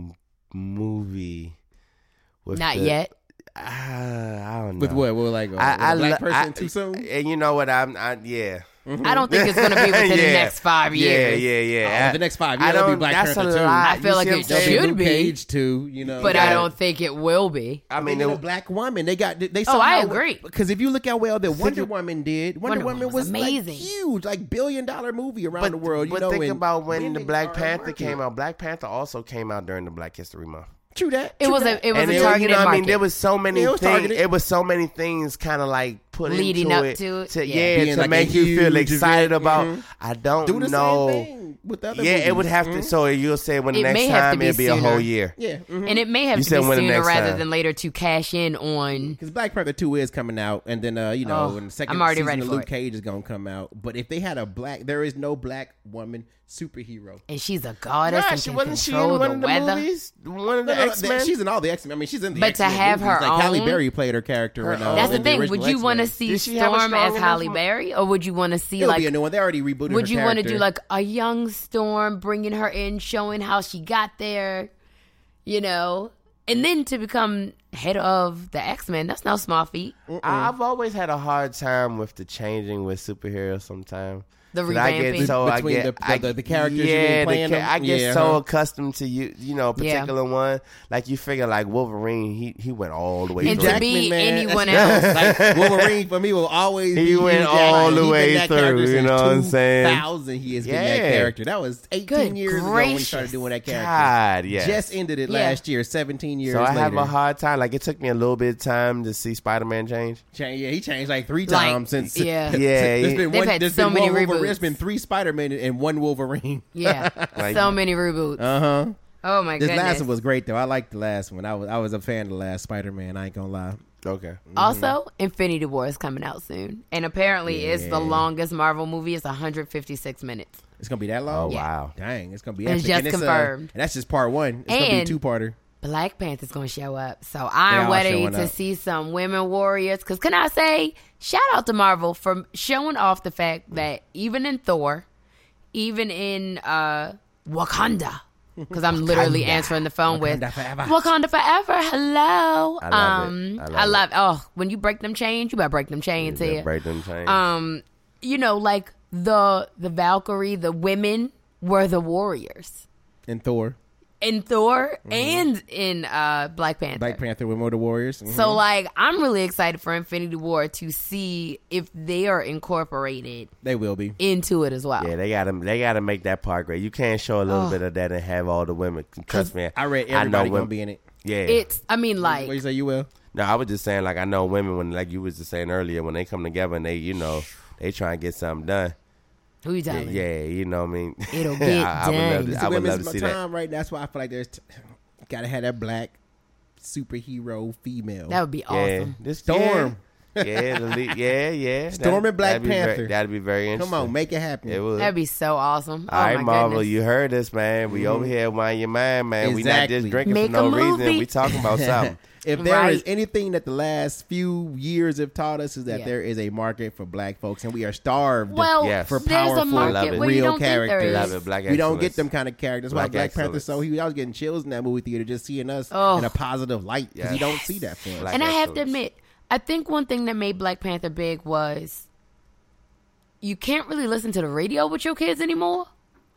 Speaker 1: movie. With
Speaker 2: Not
Speaker 1: the-
Speaker 2: yet.
Speaker 1: I don't know.
Speaker 3: with what? What like?
Speaker 1: I
Speaker 3: a black
Speaker 1: lo-
Speaker 3: person too soon?
Speaker 1: And you know what? Yeah.
Speaker 2: I don't think it's going to be within the
Speaker 1: Yeah.
Speaker 2: next 5 years.
Speaker 1: Yeah.
Speaker 3: The next 5
Speaker 1: I
Speaker 3: years, it'll be
Speaker 1: don't.
Speaker 3: Black
Speaker 1: That's
Speaker 3: Panther
Speaker 1: a
Speaker 3: 2.
Speaker 1: lot.
Speaker 2: I feel
Speaker 1: You
Speaker 2: like
Speaker 1: see
Speaker 2: it
Speaker 1: what I'm
Speaker 3: There'll
Speaker 1: saying?
Speaker 3: be
Speaker 2: should
Speaker 3: Luke
Speaker 2: be.
Speaker 3: Cage too. You know,
Speaker 2: But
Speaker 3: Yeah.
Speaker 2: I don't think it will be.
Speaker 1: I
Speaker 3: mean,
Speaker 1: mean,
Speaker 3: a black woman. They
Speaker 2: I
Speaker 3: somehow,
Speaker 2: agree.
Speaker 3: Because if you look how well that Wonder Woman did, Wonder
Speaker 2: Woman
Speaker 3: Woman
Speaker 2: was
Speaker 3: was like,
Speaker 2: amazing.
Speaker 3: huge, like $1 billion movie around the world. You
Speaker 1: but
Speaker 3: know,
Speaker 1: think
Speaker 3: and
Speaker 1: about when the
Speaker 3: women
Speaker 1: Black
Speaker 3: are
Speaker 1: Panther
Speaker 3: market.
Speaker 1: came out. Black Panther also came out during the Black History Month.
Speaker 3: True that.
Speaker 2: It
Speaker 3: true
Speaker 2: was
Speaker 3: that.
Speaker 2: a
Speaker 1: And
Speaker 2: targeted
Speaker 1: you know what
Speaker 2: market.
Speaker 1: I mean, there was so many
Speaker 3: Yeah, it was
Speaker 1: things.
Speaker 3: targeted.
Speaker 1: It was so many things, kind of like put
Speaker 2: Leading
Speaker 1: into
Speaker 2: up
Speaker 1: it
Speaker 2: to it.
Speaker 1: to
Speaker 2: Yeah.
Speaker 3: Being
Speaker 1: to
Speaker 3: like
Speaker 1: make
Speaker 3: a
Speaker 1: you feel
Speaker 3: huge
Speaker 1: excited
Speaker 3: event.
Speaker 1: about.
Speaker 3: Mhm.
Speaker 1: I don't
Speaker 3: Do the
Speaker 1: know.
Speaker 3: same thing. with the other
Speaker 1: Yeah,
Speaker 3: movies.
Speaker 1: it would have to. So you'll say when the
Speaker 2: It
Speaker 1: next
Speaker 2: may have to
Speaker 1: time
Speaker 2: be
Speaker 1: it'll be a whole
Speaker 2: sooner.
Speaker 1: year.
Speaker 3: Yeah.
Speaker 2: And it may have
Speaker 1: You
Speaker 2: to
Speaker 1: said
Speaker 2: be
Speaker 1: when the
Speaker 2: sooner
Speaker 1: next
Speaker 2: rather
Speaker 1: time.
Speaker 2: than later to cash in on.
Speaker 3: Because Black Panther 2 is coming out, and then when the second
Speaker 2: I'm already
Speaker 3: season
Speaker 2: ready
Speaker 3: of
Speaker 2: for
Speaker 3: Luke
Speaker 2: it.
Speaker 3: Cage is gonna come out. But if they had there is no black woman superhero.
Speaker 2: And she's a goddess and can
Speaker 1: wasn't she in
Speaker 2: control
Speaker 1: one
Speaker 2: the
Speaker 1: of the
Speaker 2: weather.
Speaker 1: movies? One of the X-Men?
Speaker 3: She's in all the X-Men. I mean, she's in the
Speaker 2: But
Speaker 3: X-Men
Speaker 2: to have
Speaker 3: movies.
Speaker 2: her
Speaker 3: like Halle
Speaker 2: own-
Speaker 3: Berry played her character. In,
Speaker 2: That's the
Speaker 3: in
Speaker 2: thing.
Speaker 3: original
Speaker 2: Would you want to
Speaker 3: X-Men.
Speaker 2: see
Speaker 1: Did she have a
Speaker 2: Storm
Speaker 1: strong
Speaker 2: as Halle
Speaker 1: enough-
Speaker 2: Berry, or would you want to see
Speaker 3: It'll
Speaker 2: like?
Speaker 3: be a new one. They already rebooted
Speaker 2: Would
Speaker 3: her
Speaker 2: you want to
Speaker 3: character.
Speaker 2: do like a young Storm, bringing her in, showing how she got there, you know, and then to become head of the X-Men? That's no small feat.
Speaker 1: I've always had a hard time with the changing with superheroes sometimes.
Speaker 2: The
Speaker 1: 'Cause I get
Speaker 2: revamping.
Speaker 1: so I
Speaker 3: Between
Speaker 1: get
Speaker 3: the characters you
Speaker 1: yeah,
Speaker 3: mean playing them?
Speaker 1: I get
Speaker 3: Yeah,
Speaker 1: so
Speaker 3: huh.
Speaker 1: accustomed to a particular one. Like you figure like Wolverine, he went all the way
Speaker 2: And
Speaker 1: through.
Speaker 2: to be
Speaker 3: man,
Speaker 2: anyone
Speaker 3: that's-
Speaker 2: else.
Speaker 3: like Wolverine for me will always
Speaker 1: He
Speaker 3: be
Speaker 1: went
Speaker 3: Hugh
Speaker 1: all
Speaker 3: Jackman.
Speaker 1: the
Speaker 3: He's
Speaker 1: way
Speaker 3: been that
Speaker 1: through,
Speaker 3: character
Speaker 1: you
Speaker 3: since
Speaker 1: know what I'm saying?
Speaker 3: 2000 he has been that
Speaker 1: Yeah.
Speaker 3: character. That was 18
Speaker 2: Good
Speaker 3: years ago when he
Speaker 2: gracious.
Speaker 3: started doing that character.
Speaker 1: God, yes.
Speaker 3: Just ended it
Speaker 2: Yeah.
Speaker 3: last year, 17 years
Speaker 1: So I
Speaker 3: later.
Speaker 1: have a hard time. Like it took me a little bit of time to see Spider-Man change.
Speaker 3: Yeah, he changed like 3
Speaker 2: Like,
Speaker 3: times since.
Speaker 2: yeah.
Speaker 1: Yeah,
Speaker 3: there's been
Speaker 2: They've
Speaker 3: one.
Speaker 2: had
Speaker 3: There's
Speaker 2: so
Speaker 3: been
Speaker 2: many
Speaker 3: one Wolverine.
Speaker 2: reboots.
Speaker 3: There's been 3 Spider-Man and 1 Wolverine.
Speaker 2: Yeah,
Speaker 1: Like-
Speaker 2: so many reboots.
Speaker 3: Uh huh.
Speaker 2: Oh my
Speaker 3: This
Speaker 2: goodness.
Speaker 3: last one was great though. I liked the last one. I was a fan of the last Spider-Man. I ain't gonna lie.
Speaker 1: Okay.
Speaker 2: Also, Infinity War is coming out soon, and apparently it's the
Speaker 3: Yeah.
Speaker 2: longest Marvel movie. It's 156 minutes.
Speaker 3: It's gonna be that long.
Speaker 1: Oh wow.
Speaker 3: Dang, it's gonna be.
Speaker 2: It's
Speaker 3: epic.
Speaker 2: just
Speaker 3: and
Speaker 2: confirmed.
Speaker 3: And that's just part 1. It's gonna be a
Speaker 2: And-
Speaker 3: 2-parter.
Speaker 2: Black Panther's gonna show up, so
Speaker 3: They
Speaker 2: I'm
Speaker 3: all
Speaker 2: ready
Speaker 3: showing
Speaker 2: to
Speaker 3: up.
Speaker 2: see some women warriors. Because can I say, shout out to Marvel for showing off the fact that even in Thor, even in Wakanda, because I'm literally answering the phone with
Speaker 3: Wakanda forever.
Speaker 2: Wakanda forever. Hello,
Speaker 1: I love it. I love it.
Speaker 2: Oh, when you break them chains, you better break them chains
Speaker 1: Yeah,
Speaker 2: here.
Speaker 1: break them chains.
Speaker 2: You know, like the Valkyrie, the women were the warriors
Speaker 3: And Thor,
Speaker 2: in Thor and in Black Panther.
Speaker 3: Black Panther, Women of the Warriors. Mhm.
Speaker 2: So, like, I'm really excited for Infinity War to see if they are incorporated
Speaker 3: They will be.
Speaker 2: into it as well.
Speaker 1: Yeah, they gotta make that part great. You can't show a little bit of that and have all the women. Trust me,
Speaker 3: I read
Speaker 1: know
Speaker 3: everybody gonna
Speaker 1: women-
Speaker 3: be in it.
Speaker 1: Yeah,
Speaker 2: It's, I mean, like,
Speaker 3: What you say? You will?
Speaker 1: no, I was just saying like I know women when like you was just saying earlier when they come together and they they try and get something done.
Speaker 2: who you
Speaker 1: Yeah,
Speaker 2: telling?
Speaker 1: you know what I mean.
Speaker 2: It'll get
Speaker 1: I would love
Speaker 2: done.
Speaker 1: to,
Speaker 3: It's
Speaker 1: I
Speaker 3: the
Speaker 1: would love
Speaker 3: women's
Speaker 1: to see that.
Speaker 3: time, right? That's why I feel like there's gotta have that black superhero female.
Speaker 2: That would be
Speaker 1: Yeah,
Speaker 2: awesome.
Speaker 1: this
Speaker 3: Storm.
Speaker 1: Yeah, the lead, yeah.
Speaker 3: Storm and Black Panther.
Speaker 1: That'd be very interesting.
Speaker 3: Come on, make it happen.
Speaker 1: It would.
Speaker 2: That'd be so awesome.
Speaker 1: All right,
Speaker 2: oh, my
Speaker 1: Marvel,
Speaker 2: goodness.
Speaker 1: you heard us, man. We over here mind your mind, man. We not
Speaker 3: Exactly.
Speaker 1: just drinking
Speaker 2: Make
Speaker 1: for no
Speaker 2: a
Speaker 1: reason.
Speaker 2: movie.
Speaker 1: We talking about something.
Speaker 3: If there is
Speaker 2: Right.
Speaker 3: anything that the last few years have taught us is that
Speaker 2: Yeah.
Speaker 3: there is a market for black folks and we are starved
Speaker 2: Well,
Speaker 1: Yes.
Speaker 3: for
Speaker 2: there's a
Speaker 3: powerful,
Speaker 1: love
Speaker 2: market
Speaker 1: it.
Speaker 2: where you
Speaker 3: real
Speaker 2: don't think there
Speaker 3: characters.
Speaker 2: is.
Speaker 1: Love it, black
Speaker 3: we don't
Speaker 1: excellence.
Speaker 3: get them kind of characters. That's why
Speaker 1: Black
Speaker 3: Black Panther
Speaker 1: excellence.
Speaker 3: so I was getting chills in that movie theater just seeing us
Speaker 2: Oh.
Speaker 3: in a positive light because you
Speaker 1: Yes.
Speaker 3: don't see that film.
Speaker 1: Black
Speaker 2: And I have to
Speaker 1: excellence.
Speaker 2: admit, I think one thing that made Black Panther big was you can't really listen to the radio with your kids anymore.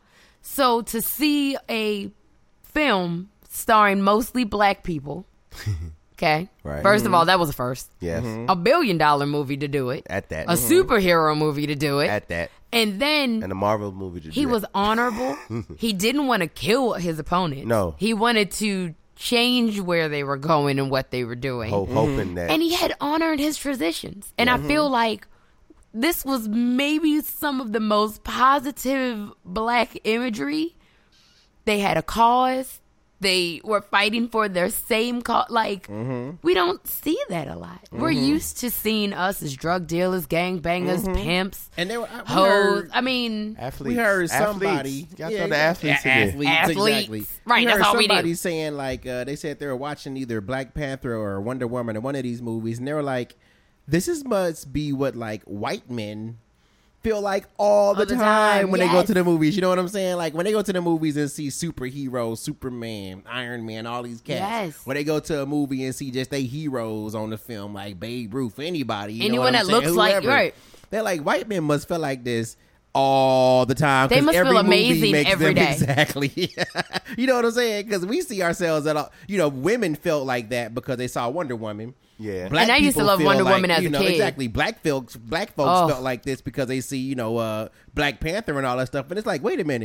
Speaker 2: So to see a film starring mostly black people, okay?
Speaker 1: Right.
Speaker 2: First of all, that was a first.
Speaker 1: Yes,
Speaker 2: $1 billion movie to do it.
Speaker 1: at that,
Speaker 2: A superhero movie to do it.
Speaker 1: at that,
Speaker 2: And then
Speaker 1: and a Marvel movie. To
Speaker 2: he
Speaker 1: do
Speaker 2: was
Speaker 1: that.
Speaker 2: honorable. He didn't want to kill his opponent.
Speaker 1: No.
Speaker 2: He wanted to change where they were going and what they were doing.
Speaker 1: hoping that.
Speaker 2: And he had honor in his traditions. And I feel like this was maybe some of the most positive black imagery. They had a cause. They were fighting for their same cause. Like, we don't see that a lot. We're used to seeing us as drug dealers, gangbangers, pimps,
Speaker 3: And there were
Speaker 2: hoes. I mean,
Speaker 1: athletes.
Speaker 3: we heard somebody.
Speaker 1: Y'all throw the athletes in there.
Speaker 2: Athletes.
Speaker 3: Exactly.
Speaker 2: Right,
Speaker 3: We
Speaker 2: that's
Speaker 3: heard
Speaker 2: all we do.
Speaker 3: somebody saying like they said they were watching either Black Panther or Wonder Woman or one of these movies, and they were like, "This must be what like white men feel like all the time when they go
Speaker 2: yes.
Speaker 3: to the movies." You know what I'm saying? Like when they go to the movies and see superheroes, Superman, Iron Man, all these cats.
Speaker 2: Yes.
Speaker 3: When they go to a movie and see just they heroes on the film, like Babe Ruth, anybody, you know
Speaker 2: Anyone
Speaker 3: what I'm
Speaker 2: that looks
Speaker 3: saying?
Speaker 2: like-
Speaker 3: Whoever.
Speaker 2: right.
Speaker 3: They're like white men must feel like this all the time.
Speaker 2: They
Speaker 3: 'cause
Speaker 2: must
Speaker 3: every
Speaker 2: feel
Speaker 3: movie
Speaker 2: amazing
Speaker 3: makes
Speaker 2: every
Speaker 3: them-
Speaker 2: day.
Speaker 3: Exactly. You know what I'm saying? Because we see ourselves at all. You know, women felt like that because they saw Wonder Woman.
Speaker 1: Yeah.
Speaker 3: Black
Speaker 2: And I used to
Speaker 3: people
Speaker 2: love
Speaker 3: feel
Speaker 2: Wonder
Speaker 3: like,
Speaker 2: Woman as
Speaker 3: you
Speaker 2: a
Speaker 3: know,
Speaker 2: kid.
Speaker 3: Exactly. Black folks
Speaker 2: Oh.
Speaker 3: felt like this because they see, Black Panther and all that stuff. And it's like, wait a minute.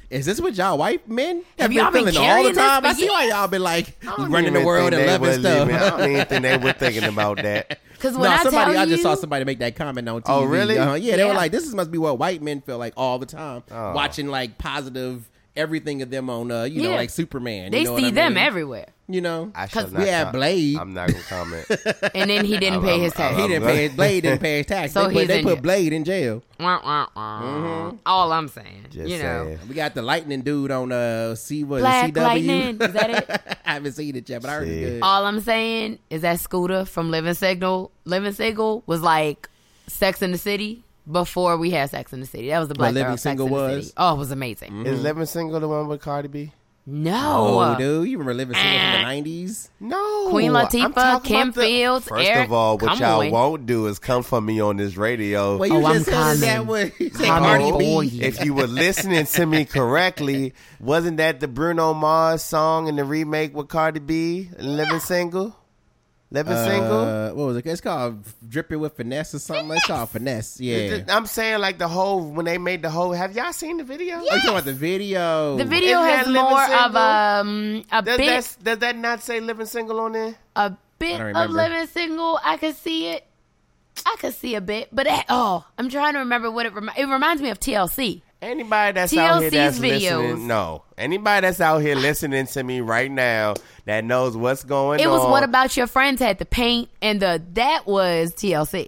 Speaker 3: is this what y'all white men
Speaker 2: Have
Speaker 3: been
Speaker 2: y'all been
Speaker 3: feeling all the
Speaker 2: carrying
Speaker 3: time?
Speaker 2: this
Speaker 3: I
Speaker 2: for
Speaker 3: see why y'all been like
Speaker 1: I don't
Speaker 3: running the
Speaker 1: even
Speaker 3: world
Speaker 1: think
Speaker 3: and
Speaker 1: they
Speaker 3: loving
Speaker 1: was
Speaker 3: stuff.
Speaker 1: even- I don't even think they were thinking about that.
Speaker 2: Because when
Speaker 3: No,
Speaker 2: I
Speaker 3: I just saw somebody make that comment on TV.
Speaker 1: Oh, really?
Speaker 3: Yeah, they were
Speaker 2: Yeah.
Speaker 3: like, "This must be what white men feel like all the time,
Speaker 1: Oh.
Speaker 3: watching like positive everything of them on, you know,
Speaker 2: Yeah.
Speaker 3: like Superman.
Speaker 2: they
Speaker 3: you know what
Speaker 2: see
Speaker 3: I
Speaker 2: them
Speaker 3: mean?
Speaker 2: everywhere.
Speaker 3: You know,
Speaker 1: I shall
Speaker 2: 'Cause
Speaker 1: not
Speaker 3: we had
Speaker 1: com-
Speaker 3: Blade.
Speaker 1: I'm not gonna comment.
Speaker 2: And then he didn't pay his tax.
Speaker 3: He didn't pay his Blade, didn't pay his tax.
Speaker 2: So he's
Speaker 3: they
Speaker 2: in
Speaker 3: put
Speaker 2: jail.
Speaker 3: Blade in jail.
Speaker 2: Wah, wah, wah. All I'm saying,
Speaker 1: Just
Speaker 2: you know,
Speaker 1: saying.
Speaker 3: We got the Lightning dude on
Speaker 2: Black
Speaker 3: CW.
Speaker 2: Lightning. Is that it?
Speaker 3: I haven't seen it yet, but I heard
Speaker 1: See.
Speaker 3: it's good.
Speaker 2: All I'm saying is that Scooter from Living Single was like Sex in the City before we had Sex in the City. That was the black
Speaker 3: Living
Speaker 2: girl Sex
Speaker 3: Single
Speaker 2: in the
Speaker 3: was?
Speaker 2: City. Oh, it was amazing.
Speaker 1: Is Living Single the one with Cardi B?
Speaker 2: No.
Speaker 3: Oh, dude, you remember Living Single from the '90s?
Speaker 1: No.
Speaker 2: Queen
Speaker 1: I'm
Speaker 2: Latifah,
Speaker 1: talking
Speaker 2: Kim
Speaker 1: about
Speaker 2: Fields,
Speaker 1: First
Speaker 2: Eric,
Speaker 1: of all, what
Speaker 2: come
Speaker 1: y'all
Speaker 2: on.
Speaker 1: won't do is come for me on this radio.
Speaker 3: Well, you
Speaker 2: Oh,
Speaker 3: just
Speaker 2: I'm
Speaker 3: said that
Speaker 2: coming.
Speaker 3: one. You said
Speaker 2: Coming
Speaker 3: Cardi
Speaker 2: for
Speaker 3: B.
Speaker 2: you.
Speaker 1: If you were listening to me correctly, wasn't that the Bruno Mars song in the remake with Cardi B, Living Single? Living Single?
Speaker 3: What was it? It's called Dripping with Finesse or something. It's called Finesse. Yeah.
Speaker 1: I'm saying like the whole, when they made the whole, have y'all seen the video?
Speaker 3: Oh, you talking about the video?
Speaker 2: The video
Speaker 1: Isn't
Speaker 2: has
Speaker 1: that Living
Speaker 2: more
Speaker 1: Single?
Speaker 2: of a
Speaker 1: Does that not say Living Single on there?
Speaker 2: a bit
Speaker 3: don't
Speaker 2: of
Speaker 3: remember.
Speaker 2: Living Single. I could see it. I could see a bit, but I'm trying to remember what it reminds me of TLC.
Speaker 1: Anybody that's out here that's
Speaker 2: TLC's videos.
Speaker 1: listening, no. Anybody that's out here listening to me right now that knows what's going on.
Speaker 2: It was What About Your Friends had the paint and that was TLC.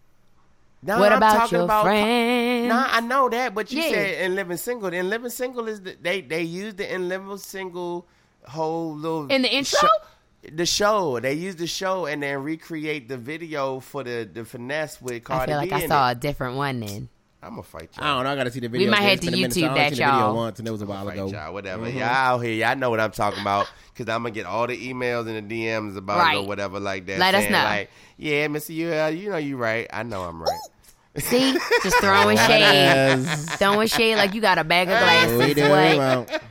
Speaker 1: No,
Speaker 2: What
Speaker 1: I'm
Speaker 2: about
Speaker 1: talking
Speaker 2: your
Speaker 1: about,
Speaker 2: friends?
Speaker 1: Nah, I know that, but you
Speaker 2: Yeah.
Speaker 1: said in Living Single. In Living Single is they used the In Living Single whole little
Speaker 2: In the intro?
Speaker 1: The show, they used the show and then recreate the video for the Finesse with
Speaker 2: I
Speaker 1: Cardi
Speaker 2: feel
Speaker 1: B
Speaker 2: like I
Speaker 1: in
Speaker 2: saw
Speaker 1: it.
Speaker 2: a different one then.
Speaker 1: I'm gonna fight
Speaker 3: I
Speaker 1: y'all.
Speaker 3: don't know. I got to see the video.
Speaker 2: might
Speaker 3: again.
Speaker 2: have
Speaker 3: It's
Speaker 2: to
Speaker 3: been a minute,
Speaker 2: YouTube
Speaker 3: so I only
Speaker 2: that,
Speaker 3: seen the video
Speaker 2: y'all.
Speaker 3: once, and it was a while
Speaker 1: Fight
Speaker 3: ago.
Speaker 1: y'all, whatever. Y'all out here, y'all know what I'm talking about because I'm gonna get all the emails and the DMs about it or
Speaker 2: Right.
Speaker 1: whatever like that.
Speaker 2: Let us
Speaker 1: saying
Speaker 2: know.
Speaker 1: Like, yeah, Mr. you know you right. I know I'm right.
Speaker 2: See? Just throwing shade.
Speaker 3: Yes.
Speaker 2: Throwing shade like you got a bag of
Speaker 3: We
Speaker 2: glasses.
Speaker 3: do
Speaker 2: What?
Speaker 3: about-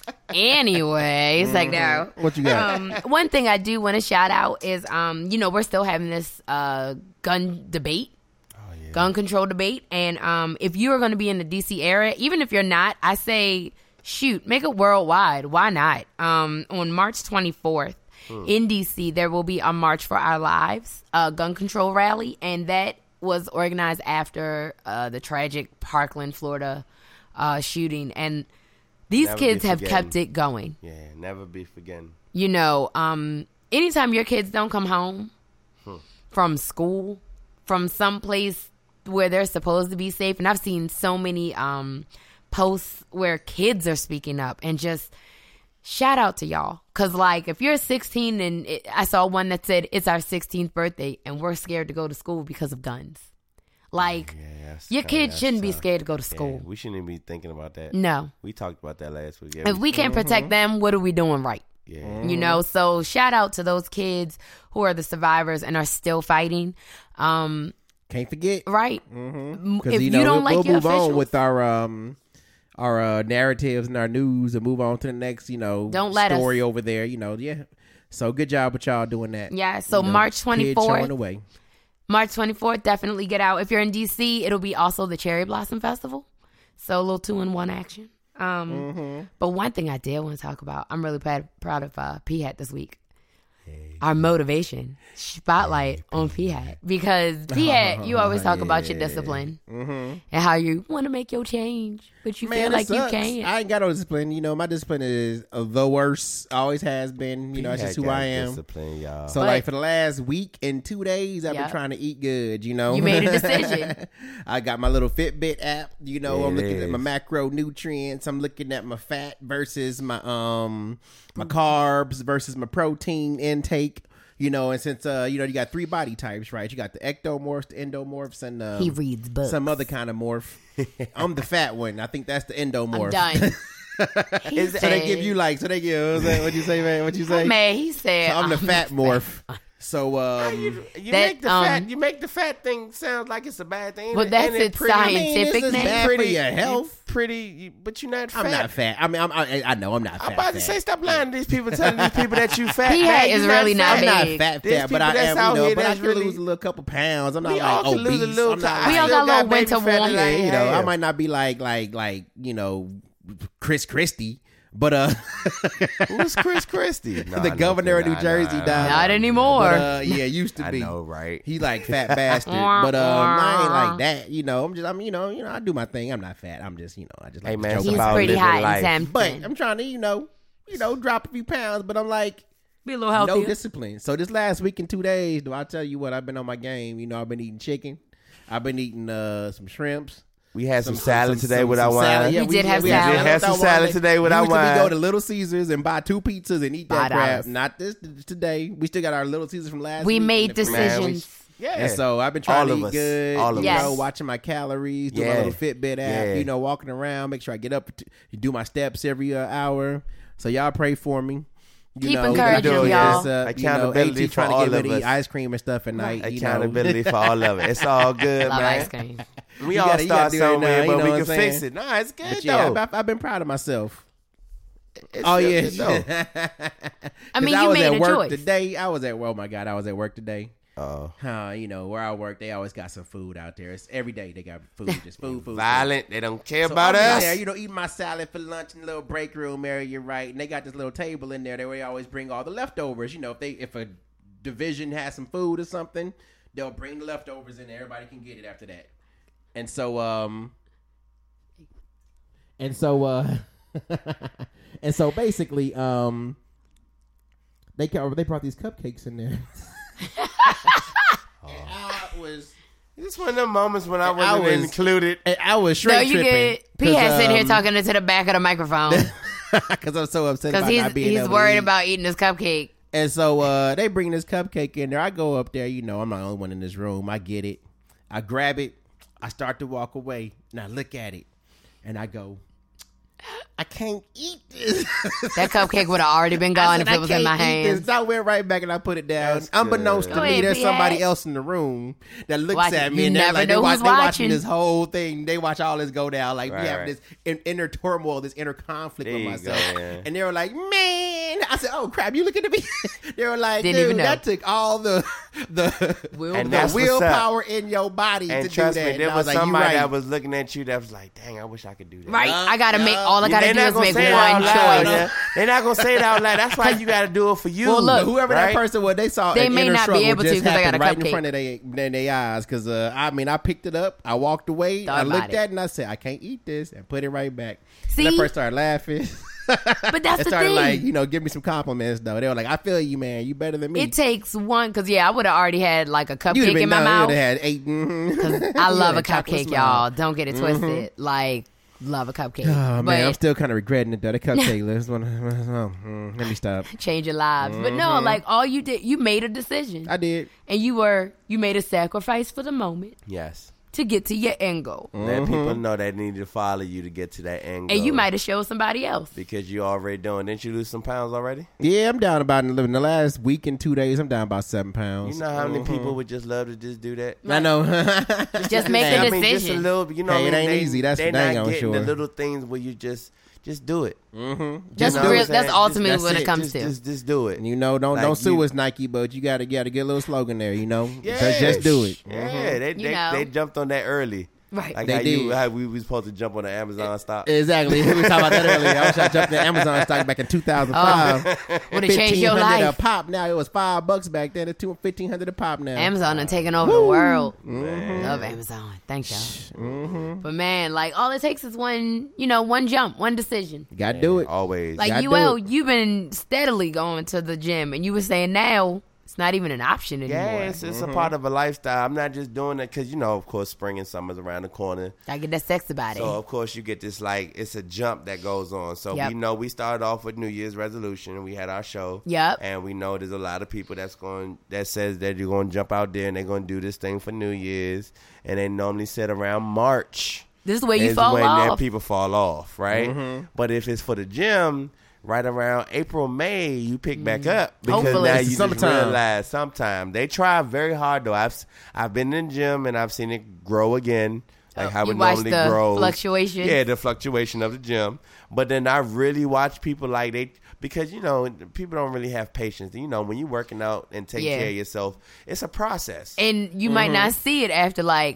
Speaker 2: Anyway, it's like no.
Speaker 3: What you got?
Speaker 2: One thing I do want to shout out is, we're still having this gun debate, gun control debate, and if you are going to be in the DC area, even if you're not, I say shoot, make it worldwide. Why not? On March 24th in DC, there will be a March for Our Lives, gun control rally, and that was organized after the tragic Parkland, Florida shooting, and these
Speaker 1: Never
Speaker 2: kids
Speaker 1: be
Speaker 2: have
Speaker 1: forgetting.
Speaker 2: kept it going.
Speaker 1: Yeah, never be forgetting.
Speaker 2: You know, anytime your kids don't come home from school, from some place where they're supposed to be safe, and I've seen so many posts where kids are speaking up, and just shout out to y'all. Because, like, if you're 16 and I saw one that said it's our 16th birthday and we're scared to go to school because of guns. Like, your kids shouldn't be scared to go to school.
Speaker 1: Yeah, we shouldn't even be thinking about that.
Speaker 2: No.
Speaker 1: We talked about that last week.
Speaker 2: If we can't protect them, what are we doing right?
Speaker 1: Yeah.
Speaker 2: You know, so shout out to those kids who are the survivors and are still fighting.
Speaker 3: Can't forget.
Speaker 2: Right.
Speaker 3: Because
Speaker 2: If you don't like
Speaker 3: we'll
Speaker 2: your
Speaker 3: move on
Speaker 2: officials,
Speaker 3: with our narratives and our news and move on to the next,
Speaker 2: Don't let
Speaker 3: story
Speaker 2: us.
Speaker 3: over there. Yeah. So good job with y'all doing that.
Speaker 2: Yeah, so
Speaker 3: You know,
Speaker 2: March
Speaker 3: kids
Speaker 2: 24th.
Speaker 3: showing the way.
Speaker 2: March 24th, definitely get out. If you're in DC, it'll be also the Cherry Blossom Festival. So a little 2-in-1 action. But one thing I did want to talk about, I'm really proud of P-Hat this week. Our motivation spotlight on P-Hat. Because P-Hat, you always talk about your discipline and how you want to make your change, but you feel
Speaker 3: it
Speaker 2: like you
Speaker 3: sucks.
Speaker 2: can't.
Speaker 3: I ain't got no discipline. My discipline is the worst. Always has been. That's just who I am.
Speaker 1: Discipline, y'all.
Speaker 3: So,
Speaker 2: But-
Speaker 3: like, for the last week and 2 days, I've been
Speaker 2: Yep.
Speaker 3: trying to eat good, You
Speaker 2: made a decision.
Speaker 3: I got my little Fitbit app. I'm
Speaker 1: It
Speaker 3: looking at my
Speaker 1: is.
Speaker 3: macronutrients. I'm looking at my fat versus my carbs versus my protein intake. And since, you got 3 body types, right? You got the ectomorphs, the endomorphs, and
Speaker 2: He reads books.
Speaker 3: some other kind of morph. I'm the fat one. I think that's the endomorph.
Speaker 2: I'm done.
Speaker 3: So they give you what'd you say, man? What'd you say?
Speaker 2: Man, he said,
Speaker 3: So I'm the fat morph. So
Speaker 1: You
Speaker 2: That,
Speaker 1: make the fat thing sound like it's a bad thing.
Speaker 2: Well, that's
Speaker 1: And it
Speaker 2: its
Speaker 1: pretty-
Speaker 2: scientific
Speaker 3: this is
Speaker 2: name.
Speaker 3: bad for your health.
Speaker 1: But you're not fat.
Speaker 3: I'm not fat. I mean, I know I'm not fat.
Speaker 1: I'm about to
Speaker 3: fat.
Speaker 1: say, stop lying to these people, telling these people that you fat.
Speaker 2: P-Hat
Speaker 1: Man,
Speaker 2: is
Speaker 1: you
Speaker 2: really not
Speaker 3: I'm
Speaker 2: big.
Speaker 3: not fat,
Speaker 1: There's
Speaker 3: but I
Speaker 1: people that's
Speaker 3: am,
Speaker 1: out here
Speaker 3: but I
Speaker 1: that's
Speaker 3: can
Speaker 1: really-
Speaker 3: lose a little couple pounds. I'm not
Speaker 1: We all
Speaker 3: like
Speaker 1: can
Speaker 3: obese.
Speaker 1: lose a little
Speaker 3: I'm not
Speaker 1: time.
Speaker 2: We
Speaker 3: like,
Speaker 2: all got a little
Speaker 1: baby
Speaker 2: winter
Speaker 1: fat
Speaker 2: warm.
Speaker 1: that I
Speaker 3: I
Speaker 1: have.
Speaker 3: might not be like Chris Christie. But
Speaker 1: who's Chris Christie?
Speaker 3: the governor of New Jersey died.
Speaker 2: Not anymore.
Speaker 3: But, yeah, used to be.
Speaker 1: I know, right?
Speaker 3: He like fat bastard. But I ain't like that. You know, I do my thing. I'm not fat. I'm just, I just like
Speaker 1: Hey, man,
Speaker 3: to joke
Speaker 2: He's
Speaker 3: about
Speaker 2: pretty
Speaker 1: living
Speaker 2: hot
Speaker 1: life.
Speaker 2: and
Speaker 3: But
Speaker 2: tempting.
Speaker 3: I'm trying to, drop a few pounds. But I'm like,
Speaker 2: Be a little healthier.
Speaker 3: no discipline. So this last week and 2 days, do I tell you what? I've been on my game. I've been eating chicken. I've been eating some shrimps.
Speaker 1: We had some salad today with our wine.
Speaker 3: salad.
Speaker 2: We did have
Speaker 1: We
Speaker 2: salad.
Speaker 1: did have some salad today with our
Speaker 3: Usually we
Speaker 1: wine.
Speaker 3: go to Little Caesars and buy 2 pizzas and eat that crap.
Speaker 2: $5.
Speaker 3: Not this today. We still got our Little Caesars from last
Speaker 2: We
Speaker 3: week.
Speaker 2: made
Speaker 3: in the fridge.
Speaker 2: decisions.
Speaker 1: Yeah.
Speaker 3: And so I've been trying
Speaker 1: All
Speaker 3: to
Speaker 1: of
Speaker 3: eat
Speaker 1: us.
Speaker 3: good,
Speaker 1: All of
Speaker 2: us.
Speaker 3: watching my calories, do my
Speaker 1: Yeah.
Speaker 3: little Fitbit app,
Speaker 1: Yeah.
Speaker 3: walking around, make sure I get up, do my steps every hour. So y'all pray for me.
Speaker 2: Keep encouraging
Speaker 1: y'all.
Speaker 2: y'all.
Speaker 1: Accountability
Speaker 3: AT trying
Speaker 1: for
Speaker 3: to
Speaker 1: all
Speaker 3: get
Speaker 1: of
Speaker 3: rid of
Speaker 1: us.
Speaker 3: ice cream and stuff at night.
Speaker 1: Accountability for all of it. It's all good,
Speaker 2: Love
Speaker 1: man.
Speaker 2: ice cream.
Speaker 1: We
Speaker 3: You
Speaker 1: all
Speaker 3: gotta- you gotta
Speaker 1: start
Speaker 3: do it now,
Speaker 1: somewhere,
Speaker 3: you
Speaker 1: but
Speaker 3: know
Speaker 1: we
Speaker 3: what
Speaker 1: can
Speaker 3: I'm
Speaker 1: fix
Speaker 3: saying?
Speaker 1: it. Nah, it's good
Speaker 3: But yeah,
Speaker 1: though.
Speaker 3: I've been proud of myself.
Speaker 1: It's
Speaker 3: Oh
Speaker 1: good,
Speaker 3: yeah.
Speaker 1: though.
Speaker 2: I mean,
Speaker 3: 'Cause
Speaker 2: you
Speaker 3: was
Speaker 2: made
Speaker 3: at
Speaker 2: a
Speaker 3: work
Speaker 2: choice.
Speaker 3: today. I was at work today.
Speaker 1: Oh,
Speaker 3: Where I work, they always got some food out there. It's every day they got food, just food.
Speaker 1: violent. They don't care
Speaker 3: So
Speaker 1: about
Speaker 3: I'm
Speaker 1: us.
Speaker 3: there, eating my salad for lunch in the little break room area, right? And they got this little table in there. They always bring all the leftovers. If a division has some food or something, they'll bring the leftovers in there. Everybody can get it after that. And so, and so basically, they brought these cupcakes in there.
Speaker 1: It's one of them moments when I wasn't
Speaker 3: was-
Speaker 1: included.
Speaker 3: And I was
Speaker 2: No,
Speaker 3: straight
Speaker 2: you
Speaker 3: tripping.
Speaker 2: get P has sitting here talking into the back of the microphone
Speaker 3: because I'm so upset
Speaker 2: because
Speaker 3: about not being
Speaker 2: he's
Speaker 3: able to
Speaker 2: worried
Speaker 3: eat.
Speaker 2: about eating his cupcake.
Speaker 3: And so they bring this cupcake in there. I go up there. I'm not the only one in this room. I get it. I grab it. I start to walk away. And I look at it. And I go, I can't eat this.
Speaker 2: That cupcake would have already been gone if
Speaker 3: I
Speaker 2: it was in my
Speaker 3: can't eat
Speaker 2: hands.
Speaker 3: this. I went right back and I put it down.
Speaker 1: That's
Speaker 3: Unbeknownst
Speaker 1: good.
Speaker 3: to
Speaker 2: Go
Speaker 3: me,
Speaker 2: ahead,
Speaker 3: there's
Speaker 2: P.A.
Speaker 3: somebody else in the room that looks
Speaker 2: Watch
Speaker 3: at
Speaker 2: it.
Speaker 3: me
Speaker 2: You
Speaker 3: and they're
Speaker 2: never
Speaker 3: like,
Speaker 2: know
Speaker 3: they
Speaker 2: who's
Speaker 3: watching
Speaker 2: watching.
Speaker 3: this whole thing. They watch all this go down. Like, we
Speaker 1: Right,
Speaker 3: have
Speaker 1: right.
Speaker 3: this inner turmoil, this inner conflict
Speaker 1: There
Speaker 3: with
Speaker 1: you
Speaker 3: myself.
Speaker 1: go, man.
Speaker 3: And they were like, man. I said, oh, crap, you looking at me? They were like,
Speaker 2: Didn't even
Speaker 3: dude,
Speaker 2: know.
Speaker 3: that took all the
Speaker 1: And that's what's
Speaker 3: willpower in your body
Speaker 1: And
Speaker 3: to do
Speaker 1: trust
Speaker 3: that.
Speaker 1: me,
Speaker 3: And
Speaker 1: there
Speaker 3: I
Speaker 1: was
Speaker 3: like, you
Speaker 1: somebody
Speaker 3: right.
Speaker 1: that was looking at you that was like, dang, I wish I could do that.
Speaker 2: Right? I gotta make all I
Speaker 1: They're
Speaker 2: gotta do
Speaker 1: not
Speaker 2: is
Speaker 1: gonna
Speaker 2: make
Speaker 1: say it out
Speaker 2: one
Speaker 1: loud,
Speaker 2: choice.
Speaker 1: yeah. They're not gonna say it out loud. That's why you gotta do it for you.
Speaker 2: Well, look,
Speaker 3: Whoever
Speaker 1: right?
Speaker 3: that person was, they saw
Speaker 2: They
Speaker 3: an
Speaker 2: may
Speaker 3: inner
Speaker 2: not be
Speaker 3: struggle
Speaker 2: able to
Speaker 3: just
Speaker 2: 'cause they got
Speaker 3: happen
Speaker 2: a
Speaker 3: right in
Speaker 2: cupcake.
Speaker 3: front of their eyes. Because I picked it up, I walked away,
Speaker 2: Thought
Speaker 3: I
Speaker 2: about
Speaker 3: looked
Speaker 2: it.
Speaker 3: at it, and I said, I can't eat this, and put it right back.
Speaker 2: See?
Speaker 3: And that person started laughing.
Speaker 2: But that's
Speaker 3: and
Speaker 2: the
Speaker 3: started
Speaker 2: thing.
Speaker 3: like, give me some compliments though. They were like, I feel you, man. You better than me.
Speaker 2: It takes one because I would have already had like a
Speaker 3: You'd
Speaker 2: cupcake
Speaker 3: have been
Speaker 2: in my
Speaker 3: done.
Speaker 2: mouth.
Speaker 3: You'd have had 8. Mm-hmm.
Speaker 2: I love a
Speaker 3: chocolate
Speaker 2: cupcake,
Speaker 3: smile.
Speaker 2: y'all. Don't get it twisted. Like, love a cupcake.
Speaker 3: Oh
Speaker 2: but
Speaker 3: man, I'm still kind of regretting it though. The cupcake list. Let me stop.
Speaker 2: change your lives. But no, like all you did, you made a decision,
Speaker 3: I did.
Speaker 2: and you made a sacrifice for the moment
Speaker 1: Yes.
Speaker 2: to get to your end goal,
Speaker 1: Let people know they need to follow you to get to that end goal.
Speaker 2: and you might have showed somebody else.
Speaker 1: Because you already doing. Didn't you lose some pounds already?
Speaker 3: Yeah, I'm down about in the last week and 2 days. I'm down about 7 pounds.
Speaker 1: You know how many people would just love to just do that?
Speaker 3: I know.
Speaker 2: Just make a
Speaker 1: I mean, just a
Speaker 2: decision.
Speaker 1: little. You know,
Speaker 3: Hey,
Speaker 1: what
Speaker 3: it
Speaker 1: I mean?
Speaker 3: ain't easy. That's
Speaker 1: they're
Speaker 3: for dang
Speaker 1: not
Speaker 3: on
Speaker 1: getting the
Speaker 3: sure.
Speaker 1: little things where you just do it.
Speaker 2: That's
Speaker 1: You know
Speaker 2: real.
Speaker 1: what I'm
Speaker 2: That's
Speaker 1: saying?
Speaker 2: ultimately
Speaker 3: That's
Speaker 2: what it
Speaker 3: it.
Speaker 2: comes to.
Speaker 1: Just do it.
Speaker 3: You know, don't
Speaker 1: Like
Speaker 3: sue
Speaker 1: you-
Speaker 3: us, Nike, but you gotta get a little slogan there. You know,
Speaker 1: Yeah,
Speaker 3: just do it.
Speaker 1: Yeah, they jumped on that early.
Speaker 2: Right.
Speaker 1: Like
Speaker 3: They
Speaker 1: how
Speaker 3: did.
Speaker 1: how we was supposed to jump on the Amazon stock.
Speaker 3: Exactly. We were talking about that earlier. I wish I jumped in Amazon stock back in 2005.
Speaker 2: Would have changed your
Speaker 3: $1,500 a
Speaker 2: life.
Speaker 3: pop. Now it was $5 back then. It's $1,500 a pop now.
Speaker 2: Amazon done taken over the world. Love Amazon. Thanks, y'all. But man, like all it takes is one jump, one decision.
Speaker 3: Got to do it.
Speaker 1: Always.
Speaker 2: Like
Speaker 3: Gotta do
Speaker 2: UL,
Speaker 3: it.
Speaker 2: you've been steadily going to the gym, and you were saying now it's not even an option anymore.
Speaker 1: Yeah, it's a part of a lifestyle. I'm not just doing it because, of course, spring and summer's around the corner.
Speaker 2: I get that sex about
Speaker 1: So,
Speaker 2: it.
Speaker 1: of course, you get this, it's a jump that goes on. So,
Speaker 2: Yep.
Speaker 1: we started off with New Year's resolution, and we had our show.
Speaker 2: Yep.
Speaker 1: And we know there's a lot of people that says that you're going to jump out there and they're going to do this thing for New Year's. And they normally set around March.
Speaker 2: This is where you
Speaker 1: is
Speaker 2: fall
Speaker 1: when
Speaker 2: off.
Speaker 1: that people fall off, right? But if it's for the gym, right around April, May, you pick back up because
Speaker 2: Hopefully.
Speaker 1: now
Speaker 2: It's
Speaker 1: you just
Speaker 3: summertime.
Speaker 1: realize sometime they try very hard though. I've been in the gym and I've seen it grow again, like how
Speaker 2: You
Speaker 1: it
Speaker 2: watch
Speaker 1: normally
Speaker 2: the
Speaker 1: grows.
Speaker 2: fluctuation?
Speaker 1: Yeah, the fluctuation of the gym. But then I really watch people because people don't really have patience. When you're working out and taking
Speaker 2: Yeah.
Speaker 1: care of yourself, it's a process.
Speaker 2: And you might not see it after like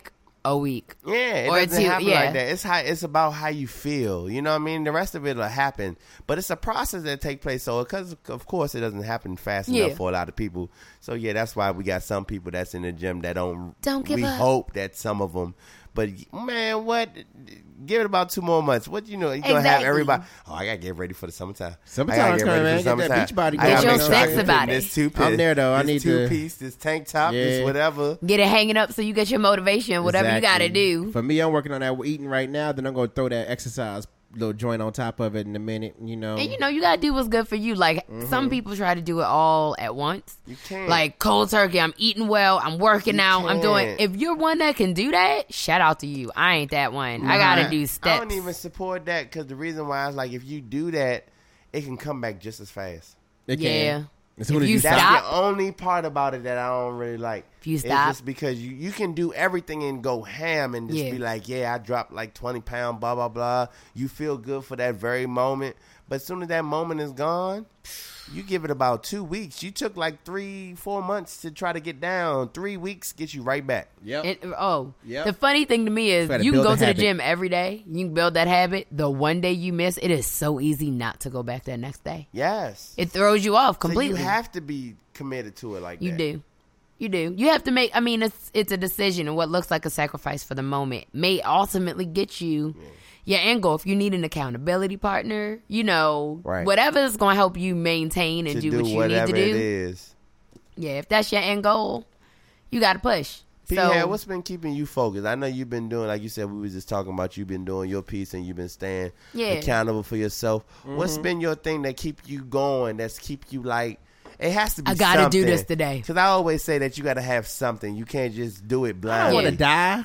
Speaker 2: a week.
Speaker 1: Yeah, it
Speaker 2: Or
Speaker 1: doesn't
Speaker 2: two,
Speaker 1: happen
Speaker 2: yeah.
Speaker 1: like that. It's about how you feel. You know what I mean? The rest of it will happen, but it's a process that takes place. So, because of course it doesn't happen fast
Speaker 2: Yeah.
Speaker 1: enough for a lot of people. So yeah, that's why we got some people that's in the gym that don't
Speaker 2: give
Speaker 1: we
Speaker 2: up.
Speaker 1: hope that some of them. But man, what? Give it about 2 more months. What you know? You gonna have
Speaker 2: Exactly.
Speaker 1: everybody? Oh, I gotta get ready for the summertime.
Speaker 3: Summertime's
Speaker 1: I gotta get
Speaker 3: coming,
Speaker 1: ready
Speaker 3: man.
Speaker 1: for
Speaker 3: Get that
Speaker 1: summertime.
Speaker 3: beach body
Speaker 1: I
Speaker 3: going.
Speaker 1: gotta
Speaker 2: Get
Speaker 1: make
Speaker 2: your
Speaker 1: sure I
Speaker 2: sex
Speaker 1: can
Speaker 2: about
Speaker 1: fit
Speaker 2: it.
Speaker 1: This two-piece.
Speaker 3: I'm there, though. I
Speaker 1: This
Speaker 3: need to-
Speaker 1: two-piece, this tank top,
Speaker 3: Yeah.
Speaker 1: this whatever.
Speaker 2: Get it hanging up so you get your motivation, whatever you got to
Speaker 3: Exactly.
Speaker 2: do.
Speaker 3: For me, I'm working on that eating right now. Then I'm gonna throw that exercise little joint on top of it in a minute. You know.
Speaker 2: And you got to do what's good for you. Like some people try to do it all at once.
Speaker 1: You can't.
Speaker 2: Like cold turkey, I'm eating well, I'm working
Speaker 1: You
Speaker 2: out, I'm doing.
Speaker 1: can't.
Speaker 2: If you're one that can do that, shout out to you. I ain't that one. I got to do
Speaker 1: I
Speaker 2: steps.
Speaker 1: don't even support that because the reason why is like if you do that, it can come back just as fast.
Speaker 3: It
Speaker 2: Yeah.
Speaker 3: can. As soon
Speaker 2: If
Speaker 3: as
Speaker 2: you
Speaker 3: you
Speaker 1: That's
Speaker 2: stop-
Speaker 1: the only part about it that I don't really like.
Speaker 2: If you
Speaker 1: It's
Speaker 2: stop.
Speaker 1: just because you can do everything and go ham and just
Speaker 2: Yeah.
Speaker 1: be like, yeah, I dropped like 20 pounds, blah, blah, blah. You feel good for that very moment. But as soon as that moment is gone, you give it about 2 weeks. You took like 3-4 months to try to get down. 3 weeks gets you right back.
Speaker 3: Yep. Yep.
Speaker 2: The funny thing to me is
Speaker 3: Gotta
Speaker 2: you can
Speaker 3: build
Speaker 2: go
Speaker 3: a
Speaker 2: to the
Speaker 3: habit.
Speaker 2: gym every day. You can build that habit. The one day you miss, it is so easy not to go back that next day.
Speaker 1: Yes.
Speaker 2: It throws you off
Speaker 1: So
Speaker 2: completely.
Speaker 1: you have to be committed to it like
Speaker 2: You
Speaker 1: that.
Speaker 2: do. You do. You have to make. I mean, it's a decision, and what looks like a sacrifice for the moment may ultimately get you your end goal. If you need an accountability partner,
Speaker 1: Right.
Speaker 2: whatever is going to help you maintain and
Speaker 1: To
Speaker 2: do
Speaker 1: do
Speaker 2: what you
Speaker 1: whatever
Speaker 2: need to
Speaker 1: it
Speaker 2: do.
Speaker 1: is.
Speaker 2: Yeah, if that's your end goal, you got to push.
Speaker 1: P-Head, what's been keeping you focused? I know you've been doing, like you said, we was just talking about you've been doing your piece and you've been staying
Speaker 2: Yeah.
Speaker 1: accountable for yourself. What's been your thing that keep you going, that's keep you like, it has to be
Speaker 2: I got to do
Speaker 1: something.
Speaker 2: this today.
Speaker 1: Because I always say that you got to have something. You can't just do it
Speaker 3: I don't
Speaker 1: blindly.
Speaker 3: want to die.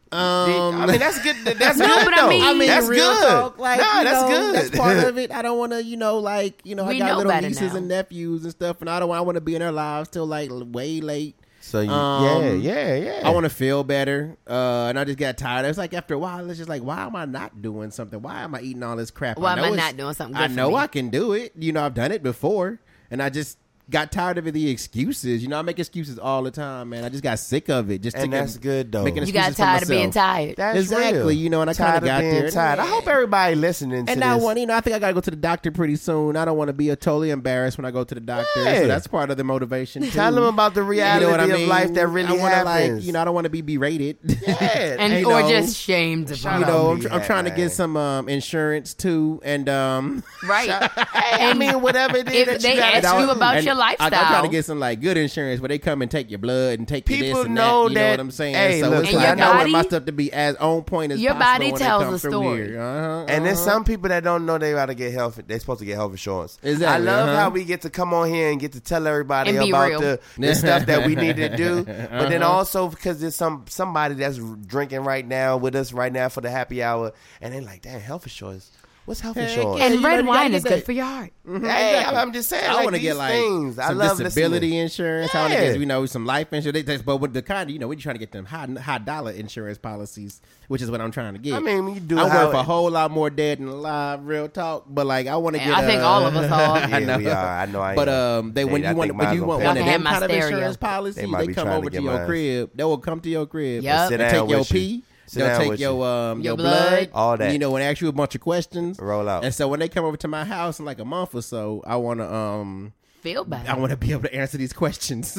Speaker 1: I mean, that's good. That's
Speaker 2: No,
Speaker 1: good,
Speaker 2: but I
Speaker 1: though.
Speaker 2: mean-
Speaker 1: that's
Speaker 3: real
Speaker 1: good.
Speaker 3: talk, like,
Speaker 1: nah,
Speaker 3: you
Speaker 1: that's
Speaker 3: know,
Speaker 1: good.
Speaker 3: That's part of it. I don't want to, I
Speaker 2: We
Speaker 3: got
Speaker 2: know
Speaker 3: little
Speaker 2: better
Speaker 3: nieces
Speaker 2: now.
Speaker 3: and nephews and stuff, and I want to be in their lives till like way late.
Speaker 1: So, you,
Speaker 3: Um,
Speaker 1: yeah.
Speaker 3: I want to feel better, and I just got tired. It's like after a while, it's just like, why am I not doing something? Why am I eating all this crap?
Speaker 2: Why am I
Speaker 3: know
Speaker 2: not
Speaker 3: it's-
Speaker 2: doing something
Speaker 3: I
Speaker 2: good for
Speaker 3: know
Speaker 2: me?
Speaker 3: I can do it. I've done it before, and I just got tired of the excuses. I make excuses all the time, man. I just got sick of it. Just
Speaker 1: And that's good, though.
Speaker 3: making
Speaker 2: You got
Speaker 3: excuses for
Speaker 2: tired of being
Speaker 3: myself.
Speaker 2: tired.
Speaker 1: That's
Speaker 3: Exactly,
Speaker 1: real.
Speaker 3: and I
Speaker 1: Tired
Speaker 3: kinda
Speaker 1: of
Speaker 3: got
Speaker 1: being
Speaker 3: there.
Speaker 1: tired. I hope everybody listening to
Speaker 3: And
Speaker 1: this.
Speaker 3: I think I gotta go to the doctor pretty soon. I don't want to be totally embarrassed when I go to the doctor.
Speaker 1: Yeah.
Speaker 3: So that's part of the motivation. Too.
Speaker 1: Tell them about the reality
Speaker 3: what I
Speaker 1: of
Speaker 3: mean?
Speaker 1: life that really
Speaker 3: I wanna,
Speaker 1: happens.
Speaker 3: I don't want to be berated.
Speaker 1: Yeah.
Speaker 2: And
Speaker 3: you
Speaker 2: or
Speaker 3: know,
Speaker 2: just shamed
Speaker 1: Shout
Speaker 2: upon.
Speaker 1: out.
Speaker 3: You know,
Speaker 1: be
Speaker 3: I'm
Speaker 1: that,
Speaker 3: trying to
Speaker 1: man.
Speaker 3: get some insurance too, and
Speaker 2: Right.
Speaker 1: Hey, I mean, whatever it is
Speaker 2: If
Speaker 1: that
Speaker 2: they
Speaker 1: you got
Speaker 2: ask you about
Speaker 3: and
Speaker 2: your
Speaker 3: I'm trying
Speaker 2: lifestyle.
Speaker 3: to get some like good insurance where they come and take your blood and take your
Speaker 1: People
Speaker 3: this and
Speaker 1: know
Speaker 3: that. You know
Speaker 1: that-
Speaker 3: what I'm saying?
Speaker 1: hey,
Speaker 3: so
Speaker 1: look,
Speaker 3: it's
Speaker 2: And
Speaker 3: like
Speaker 2: your
Speaker 3: I want my
Speaker 2: body-
Speaker 3: stuff to be as on point as
Speaker 2: Your
Speaker 3: possible
Speaker 2: body
Speaker 3: when they
Speaker 2: tells
Speaker 3: come
Speaker 2: a
Speaker 3: through
Speaker 2: story.
Speaker 3: here.
Speaker 1: And there's some people that don't know they got to get health. They're supposed to get health insurance.
Speaker 3: Exactly,
Speaker 1: I love
Speaker 3: uh-huh.
Speaker 1: how we get to come on here and get to tell everybody
Speaker 2: And be
Speaker 1: about
Speaker 2: real.
Speaker 1: the stuff that we need to do. But then also because there's somebody that's drinking right now with us right now for the happy hour, and they're like, "Damn, health insurance. What's health
Speaker 3: Heck
Speaker 1: insurance?"
Speaker 3: yeah.
Speaker 2: And
Speaker 3: you know,
Speaker 2: red
Speaker 3: you gotta
Speaker 2: wine
Speaker 3: get
Speaker 2: is
Speaker 3: that.
Speaker 2: good for your heart.
Speaker 1: Hey, I'm just saying.
Speaker 3: I
Speaker 1: like,
Speaker 3: want to
Speaker 1: these
Speaker 3: get like
Speaker 1: things. I
Speaker 3: some
Speaker 1: love
Speaker 3: disability
Speaker 1: listening.
Speaker 3: insurance. I want to
Speaker 1: Yeah.
Speaker 3: get some life insurance. But with the kind of we're trying to get them high dollar insurance policies, which is what I'm trying to get.
Speaker 1: I mean, you do.
Speaker 3: I'm
Speaker 1: how
Speaker 3: worth a whole lot more dead than alive, real talk. But like, I want to
Speaker 2: And
Speaker 3: get.
Speaker 2: I think all of us are.
Speaker 1: Yeah,
Speaker 3: I know.
Speaker 1: we are. I know I
Speaker 3: But
Speaker 1: am.
Speaker 3: they when
Speaker 1: Hey, I
Speaker 3: you want
Speaker 1: think
Speaker 3: when
Speaker 1: mine's
Speaker 3: you
Speaker 1: gonna
Speaker 3: want
Speaker 1: pay.
Speaker 3: one
Speaker 2: Y'all
Speaker 3: of
Speaker 2: can
Speaker 3: them
Speaker 2: have
Speaker 3: kind of
Speaker 2: my stereo.
Speaker 3: insurance policies,
Speaker 1: They might
Speaker 3: they
Speaker 1: be
Speaker 3: come
Speaker 1: trying to
Speaker 3: over to
Speaker 1: get
Speaker 3: your
Speaker 1: mine.
Speaker 3: crib. They will come to your crib.
Speaker 2: Yup.
Speaker 1: Sit
Speaker 3: They'll
Speaker 1: down
Speaker 3: take your
Speaker 1: with you.
Speaker 3: pee.
Speaker 1: Sit
Speaker 3: They'll
Speaker 1: down
Speaker 3: take
Speaker 1: with
Speaker 3: your
Speaker 2: Your
Speaker 3: blood,
Speaker 2: blood.
Speaker 1: All that.
Speaker 3: and ask you a bunch of questions.
Speaker 1: Roll out.
Speaker 3: And so when they come over to my house in like a month or so, I want to
Speaker 2: Feel better.
Speaker 3: I want to be able to answer these questions.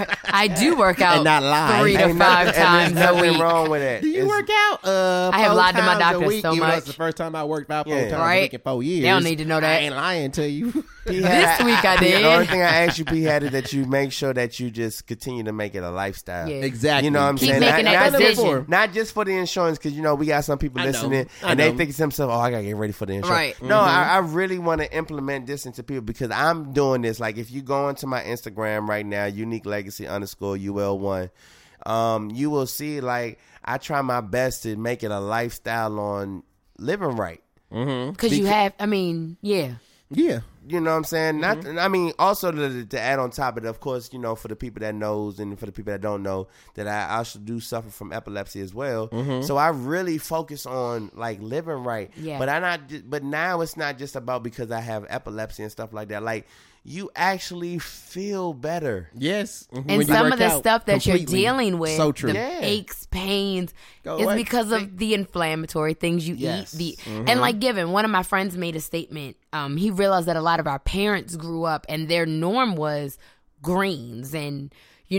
Speaker 2: I do work out
Speaker 3: And not lie.
Speaker 2: 3 to
Speaker 1: Ain't
Speaker 2: 5
Speaker 1: nothing- and
Speaker 2: times
Speaker 1: there's
Speaker 2: a
Speaker 1: nothing
Speaker 2: week.
Speaker 1: wrong with that.
Speaker 3: Do you
Speaker 1: It's-
Speaker 3: work out?
Speaker 2: I have
Speaker 3: 4
Speaker 2: lied to my
Speaker 3: times a
Speaker 2: doctor
Speaker 3: week,
Speaker 2: so
Speaker 3: even though
Speaker 2: much.
Speaker 3: it's the first time I worked out 4
Speaker 1: Yeah.
Speaker 3: times
Speaker 2: Right.
Speaker 3: a week in 4 years.
Speaker 2: They don't need to know that.
Speaker 3: I ain't lying to you.
Speaker 2: This week I did.
Speaker 1: The only thing I asked you, P, had is that you make sure that you just continue to make it a lifestyle.
Speaker 2: Yeah.
Speaker 3: Exactly.
Speaker 1: You know what I'm
Speaker 2: Keep
Speaker 1: saying?
Speaker 2: making that
Speaker 1: not,
Speaker 2: decision.
Speaker 1: not just for the insurance, because, we got some people
Speaker 3: I know.
Speaker 1: listening,
Speaker 3: I
Speaker 1: and they
Speaker 3: know.
Speaker 1: think to themselves, oh, I got to get ready for the insurance.
Speaker 2: Right.
Speaker 1: No, I really want to implement this into people because I'm doing this. Like, if you go into my Instagram right now, uniquelegacy_UL1, you will see, like, I try my best to make it a lifestyle on living right.
Speaker 2: Because you have, yeah.
Speaker 3: Yeah.
Speaker 1: You know what I'm saying? Not, I mean, also to add on top of it, of course, for the people that knows and for the people that don't know, that I also do suffer from epilepsy as well. So I really focus on like living right.
Speaker 2: Yeah.
Speaker 1: But but now it's not just about because I have epilepsy and stuff like that. Like, you actually feel better.
Speaker 3: Yes.
Speaker 2: And some of the stuff that you're dealing with,
Speaker 3: so true.
Speaker 2: the aches, pains,
Speaker 3: Go
Speaker 2: is
Speaker 3: away.
Speaker 2: because of the inflammatory things you
Speaker 1: Yes.
Speaker 2: eat. And like Given, one of my friends made a statement. He realized that a lot of our parents grew up and their norm was greens and,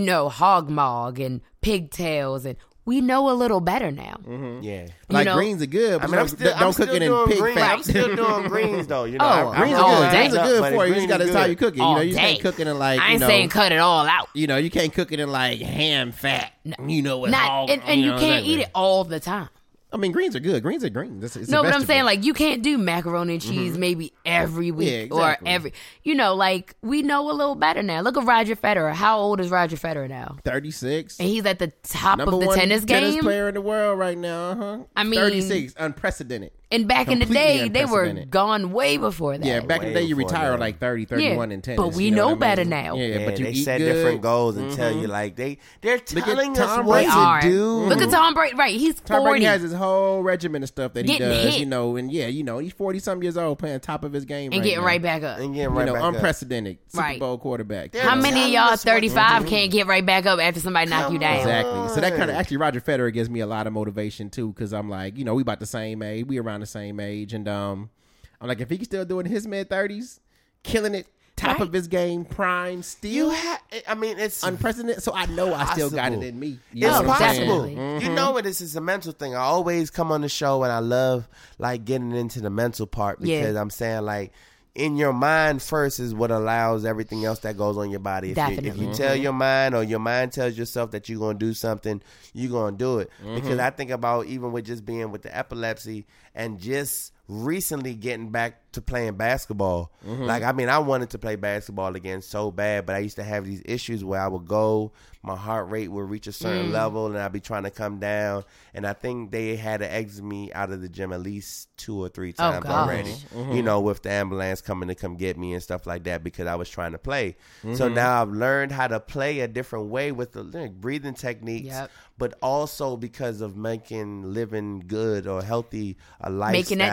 Speaker 2: hog mog and pigtails, and we know a little better now.
Speaker 1: Yeah.
Speaker 3: Like greens are good, but
Speaker 1: I'm
Speaker 3: don't cook it in
Speaker 1: doing
Speaker 3: pig
Speaker 1: greens.
Speaker 3: fat.
Speaker 1: I'm still doing greens though.
Speaker 2: Oh,
Speaker 1: I'm
Speaker 3: Greens
Speaker 2: all
Speaker 3: are good.
Speaker 2: day.
Speaker 3: Greens are good
Speaker 1: But
Speaker 3: for you. You
Speaker 1: greens
Speaker 3: just got to
Speaker 1: are
Speaker 3: how
Speaker 1: good.
Speaker 3: you cook it.
Speaker 2: All
Speaker 3: You
Speaker 2: day.
Speaker 3: can't cook it in like,
Speaker 2: I ain't saying cut it all out.
Speaker 3: you can't cook it in like ham fat. With
Speaker 2: Not,
Speaker 3: hog,
Speaker 2: and you can't eat it all the time.
Speaker 3: I mean, greens are good. Greens are green. It's
Speaker 2: No,
Speaker 3: a
Speaker 2: but I'm
Speaker 3: vegetable.
Speaker 2: saying like you can't do macaroni and cheese maybe every week
Speaker 3: Yeah, exactly.
Speaker 2: or every. Like we know a little better now. Look at Roger Federer. How old is Roger Federer now?
Speaker 3: 36.
Speaker 2: And he's at the top
Speaker 3: Number
Speaker 2: of the
Speaker 3: one
Speaker 2: tennis game.
Speaker 3: player in the world right now.
Speaker 2: I mean,
Speaker 3: 36, unprecedented.
Speaker 2: And back in the
Speaker 3: Completely
Speaker 2: day, they were
Speaker 3: unprecedented.
Speaker 2: gone way before that.
Speaker 3: Yeah, back in the day, you
Speaker 1: Way before
Speaker 3: retire
Speaker 1: that.
Speaker 3: like 30, 31 in tennis.
Speaker 2: but we
Speaker 3: you know
Speaker 2: know
Speaker 3: what I mean?
Speaker 2: better now.
Speaker 3: Yeah,
Speaker 1: Yeah,
Speaker 3: but you
Speaker 1: they
Speaker 3: eat
Speaker 1: set
Speaker 3: good.
Speaker 1: different goals and tell you like they're telling us
Speaker 3: Tom
Speaker 1: what
Speaker 3: Brady.
Speaker 2: They
Speaker 1: to
Speaker 2: are.
Speaker 1: do.
Speaker 2: Look at Tom Brady. Right, he's 40.
Speaker 3: Tom Brady has his whole regimen of stuff that he
Speaker 2: Getting
Speaker 3: does,
Speaker 2: hit.
Speaker 3: and he's 40-some years old playing top of his game
Speaker 2: and getting
Speaker 3: now.
Speaker 2: right back up.
Speaker 1: And getting right back up.
Speaker 3: Unprecedented Super
Speaker 2: Right.
Speaker 3: Bowl quarterback.
Speaker 2: How many of y'all
Speaker 1: telling us what to
Speaker 2: 35
Speaker 1: do.
Speaker 2: can't get right back up after somebody knock you down?
Speaker 3: Exactly. So that kind of actually Roger Federer gives me a lot of motivation too, because I'm like, we about the same age, we around the same age, and I'm like, if he can still do it in his mid-30s, killing it, top
Speaker 2: Right.
Speaker 3: of his game, prime, still
Speaker 1: it's
Speaker 3: unprecedented. So I know I still got it in me. You
Speaker 1: It's
Speaker 3: know what I'm saying?
Speaker 1: possible.
Speaker 2: definitely.
Speaker 1: You know what? This is a mental thing. I always come on the show and I love like getting into the mental part because
Speaker 2: Yeah.
Speaker 1: I'm saying like in your mind first is what allows everything else that goes on your body. If
Speaker 2: Definitely.
Speaker 1: you tell your mind or your mind tells yourself that you're going to do something, you're going to do it. Because I think about even with just being with the epilepsy and just recently getting back to playing basketball. Like, I mean, I wanted to play basketball again so bad, but I used to have these issues where I would go, my heart rate would reach a certain level, and I'd be trying to come down. And I think they had to exit me out of the gym at least 2 or 3 times
Speaker 2: God.
Speaker 1: already, with the ambulance coming to come get me and stuff like that because I was trying to play. So now I've learned how to play a different way with the breathing techniques,
Speaker 2: Yep.
Speaker 1: but also because of making living good or healthy a lifestyle.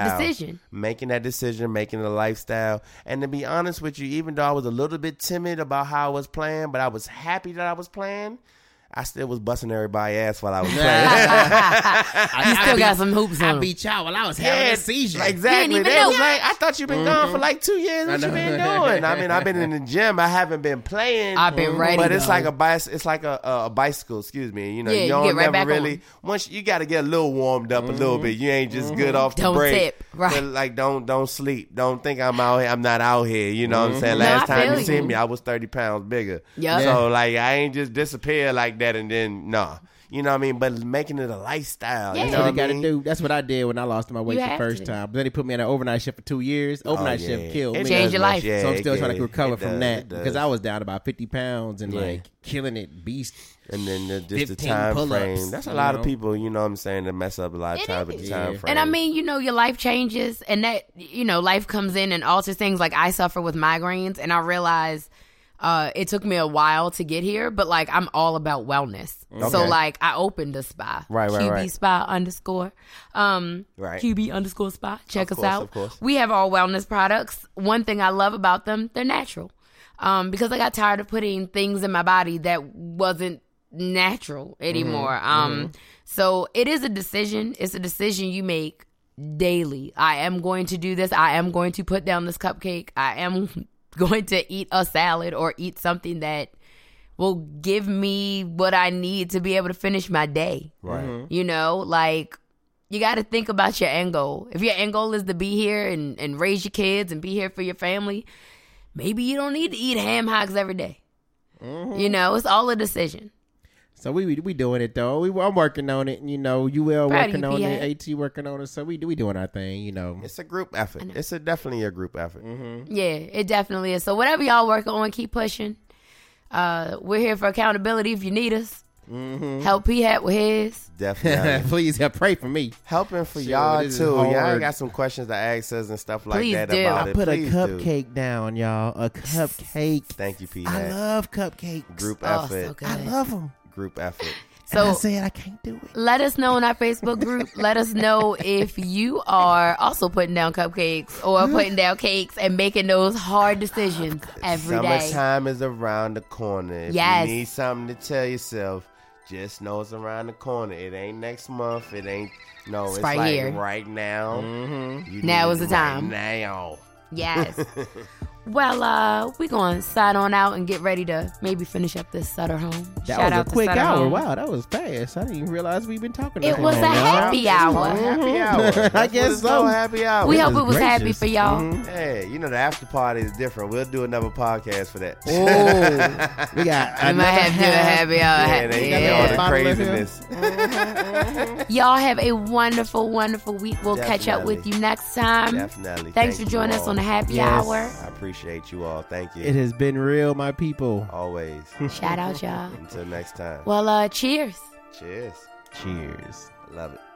Speaker 1: Making that decision, making it a lifestyle. And to be honest with you, even though I was a little bit timid about how I was playing, but I was happy that I was playing, I still was busting everybody's ass while I was playing.
Speaker 2: You still got some hoops on
Speaker 3: I
Speaker 2: him.
Speaker 3: beat y'all while I was having a seizure.
Speaker 1: Exactly.
Speaker 2: You didn't even
Speaker 1: They
Speaker 2: know.
Speaker 1: was like, I thought you've been gone for like 2 years. What
Speaker 3: I
Speaker 1: you
Speaker 3: know.
Speaker 1: been doing? I mean, I've been in the gym. I haven't been playing.
Speaker 2: I've been ready,
Speaker 1: But it's
Speaker 2: though.
Speaker 1: like it's like a bicycle. Excuse me. You know,
Speaker 2: Yeah,
Speaker 1: you
Speaker 2: you
Speaker 1: don't
Speaker 2: get right
Speaker 1: never
Speaker 2: back
Speaker 1: really.
Speaker 2: on.
Speaker 1: Once you got to get a little warmed up a little bit. You ain't just good off the
Speaker 2: Don't
Speaker 1: break.
Speaker 2: tip, right.
Speaker 1: But like, don't sleep. Don't think I'm out here. I'm not out here. You know what I'm saying?
Speaker 2: No,
Speaker 1: Last
Speaker 2: I
Speaker 1: time
Speaker 2: feel
Speaker 1: you seen
Speaker 2: you.
Speaker 1: me, I was 30 pounds bigger.
Speaker 2: Yup.
Speaker 1: So like, I ain't just disappear like that and then nah. You know what I mean? But making it a lifestyle.
Speaker 2: Yeah.
Speaker 1: You
Speaker 3: That's
Speaker 1: know
Speaker 3: what
Speaker 1: what
Speaker 3: I
Speaker 1: I
Speaker 3: got to
Speaker 1: mean?
Speaker 3: do. That's what I did when I lost my weight
Speaker 2: You
Speaker 3: the
Speaker 2: have
Speaker 3: first
Speaker 2: to.
Speaker 3: time. But then they put me in an overnight shift for 2 years. Overnight shift killed
Speaker 1: It
Speaker 3: me.
Speaker 2: Change
Speaker 1: does
Speaker 2: your
Speaker 1: mess-
Speaker 2: life.
Speaker 1: yeah,
Speaker 3: So I'm
Speaker 1: it
Speaker 3: still trying to
Speaker 1: can.
Speaker 3: recover
Speaker 1: It
Speaker 3: from
Speaker 1: does,
Speaker 3: that
Speaker 1: it does.
Speaker 3: because I was down about 50 pounds and
Speaker 1: Yeah.
Speaker 3: like killing it, beast.
Speaker 1: And then just the
Speaker 3: 15
Speaker 1: time
Speaker 3: pull-ups,
Speaker 1: frame. That's a
Speaker 3: you
Speaker 1: lot of
Speaker 3: know?
Speaker 1: people, you know what I'm saying, that mess up a lot of
Speaker 2: It
Speaker 1: times with the
Speaker 2: is.
Speaker 1: time
Speaker 3: Yeah.
Speaker 1: frame.
Speaker 2: And I mean, your life changes and that, life comes in and alters things. Like I suffer with migraines and I realize it took me a while to get here, but like I'm all about wellness. So
Speaker 1: Okay.
Speaker 2: like I opened a spa.
Speaker 1: Right,
Speaker 2: QB Spa _
Speaker 1: Right.
Speaker 2: QB _ spa. Check
Speaker 1: Of
Speaker 2: us
Speaker 1: course,
Speaker 2: out.
Speaker 1: of course.
Speaker 2: We have all wellness products. One thing I love about them, they're natural. Because I got tired of putting things in my body that wasn't natural anymore. So it is a decision. It's a decision you make daily. I am going to do this. I am going to put down this cupcake. I am going to eat a salad or eat something that will give me what I need to be able to finish my day.
Speaker 1: Right.
Speaker 2: Like you got to think about your end goal. If your end goal is to be here and raise your kids and be here for your family, maybe you don't need to eat ham hocks every day. It's all a decision.
Speaker 3: So we doing it though. I'm working on it. You will
Speaker 2: Proud of
Speaker 3: working
Speaker 2: you,
Speaker 3: on
Speaker 2: PA.
Speaker 3: it. AT working on it. So we doing our thing.
Speaker 1: It's a group effort. It's definitely a group effort.
Speaker 2: Yeah, it definitely is. So whatever y'all working on, keep pushing. We're here for accountability if you need us. Help P-Hat with his.
Speaker 1: Definitely.
Speaker 3: Please pray for me.
Speaker 1: Helping for
Speaker 3: Sure,
Speaker 1: y'all
Speaker 3: this is
Speaker 1: too. Y'all
Speaker 3: hard.
Speaker 1: got some questions to ask us and stuff like
Speaker 2: Please
Speaker 1: that
Speaker 2: do.
Speaker 1: about
Speaker 2: I
Speaker 1: it.
Speaker 3: Put a
Speaker 1: Please do.
Speaker 3: cupcake down, y'all. A cupcake.
Speaker 1: Thank you, P.
Speaker 3: I love cupcakes.
Speaker 1: Group
Speaker 2: Oh,
Speaker 1: effort.
Speaker 2: so good.
Speaker 3: I love them.
Speaker 1: Group effort.
Speaker 3: And I
Speaker 2: So
Speaker 3: said I can't do it.
Speaker 2: let us know in our Facebook group. Let us know if you are also putting down cupcakes or putting down cakes and making those hard decisions every day.
Speaker 1: Summertime is around the corner. If
Speaker 2: Yes.
Speaker 1: you need something to tell yourself, just know it's around the corner. It ain't next month. It ain't. No, it's
Speaker 2: right
Speaker 1: like
Speaker 2: here.
Speaker 1: right now. You
Speaker 2: Now
Speaker 1: need
Speaker 2: is the
Speaker 1: it
Speaker 2: time.
Speaker 1: Right now.
Speaker 2: Yes. Well, we're going to sign on out and get ready to maybe finish up this Sutter home.
Speaker 3: That
Speaker 2: Shout
Speaker 3: was
Speaker 2: out
Speaker 3: a
Speaker 2: to
Speaker 3: quick
Speaker 2: Sutter
Speaker 3: hour.
Speaker 2: Home.
Speaker 3: Wow, that was fast. I didn't even realize we've been talking.
Speaker 2: It
Speaker 3: that
Speaker 2: was a
Speaker 3: long.
Speaker 2: happy hour.
Speaker 1: Happy hour. That's
Speaker 3: I guess
Speaker 1: what it's
Speaker 3: so.
Speaker 1: called, happy hour.
Speaker 2: We hope it
Speaker 3: Goodness
Speaker 2: was happy
Speaker 3: gracious.
Speaker 2: for y'all.
Speaker 1: Hey, you know the after party is different. We'll do another podcast for that.
Speaker 3: Oh, we got.
Speaker 2: We might have to do a happy hour.
Speaker 1: Yeah, they
Speaker 2: Yeah.
Speaker 1: get all the
Speaker 3: Bottle of him.
Speaker 1: craziness.
Speaker 2: Y'all have a wonderful, wonderful week. We'll catch up with
Speaker 1: Definitely.
Speaker 2: you next time.
Speaker 1: Definitely.
Speaker 2: Thanks
Speaker 1: Thank
Speaker 2: for joining
Speaker 1: you
Speaker 2: us
Speaker 1: all.
Speaker 2: on the happy
Speaker 3: Yes.
Speaker 2: hour.
Speaker 1: I appreciate you all. Thank you.
Speaker 3: It has been real, my people.
Speaker 1: Always.
Speaker 2: Shout out, y'all.
Speaker 1: Until next time.
Speaker 2: Well, cheers.
Speaker 1: Cheers.
Speaker 3: Cheers.
Speaker 1: Love it.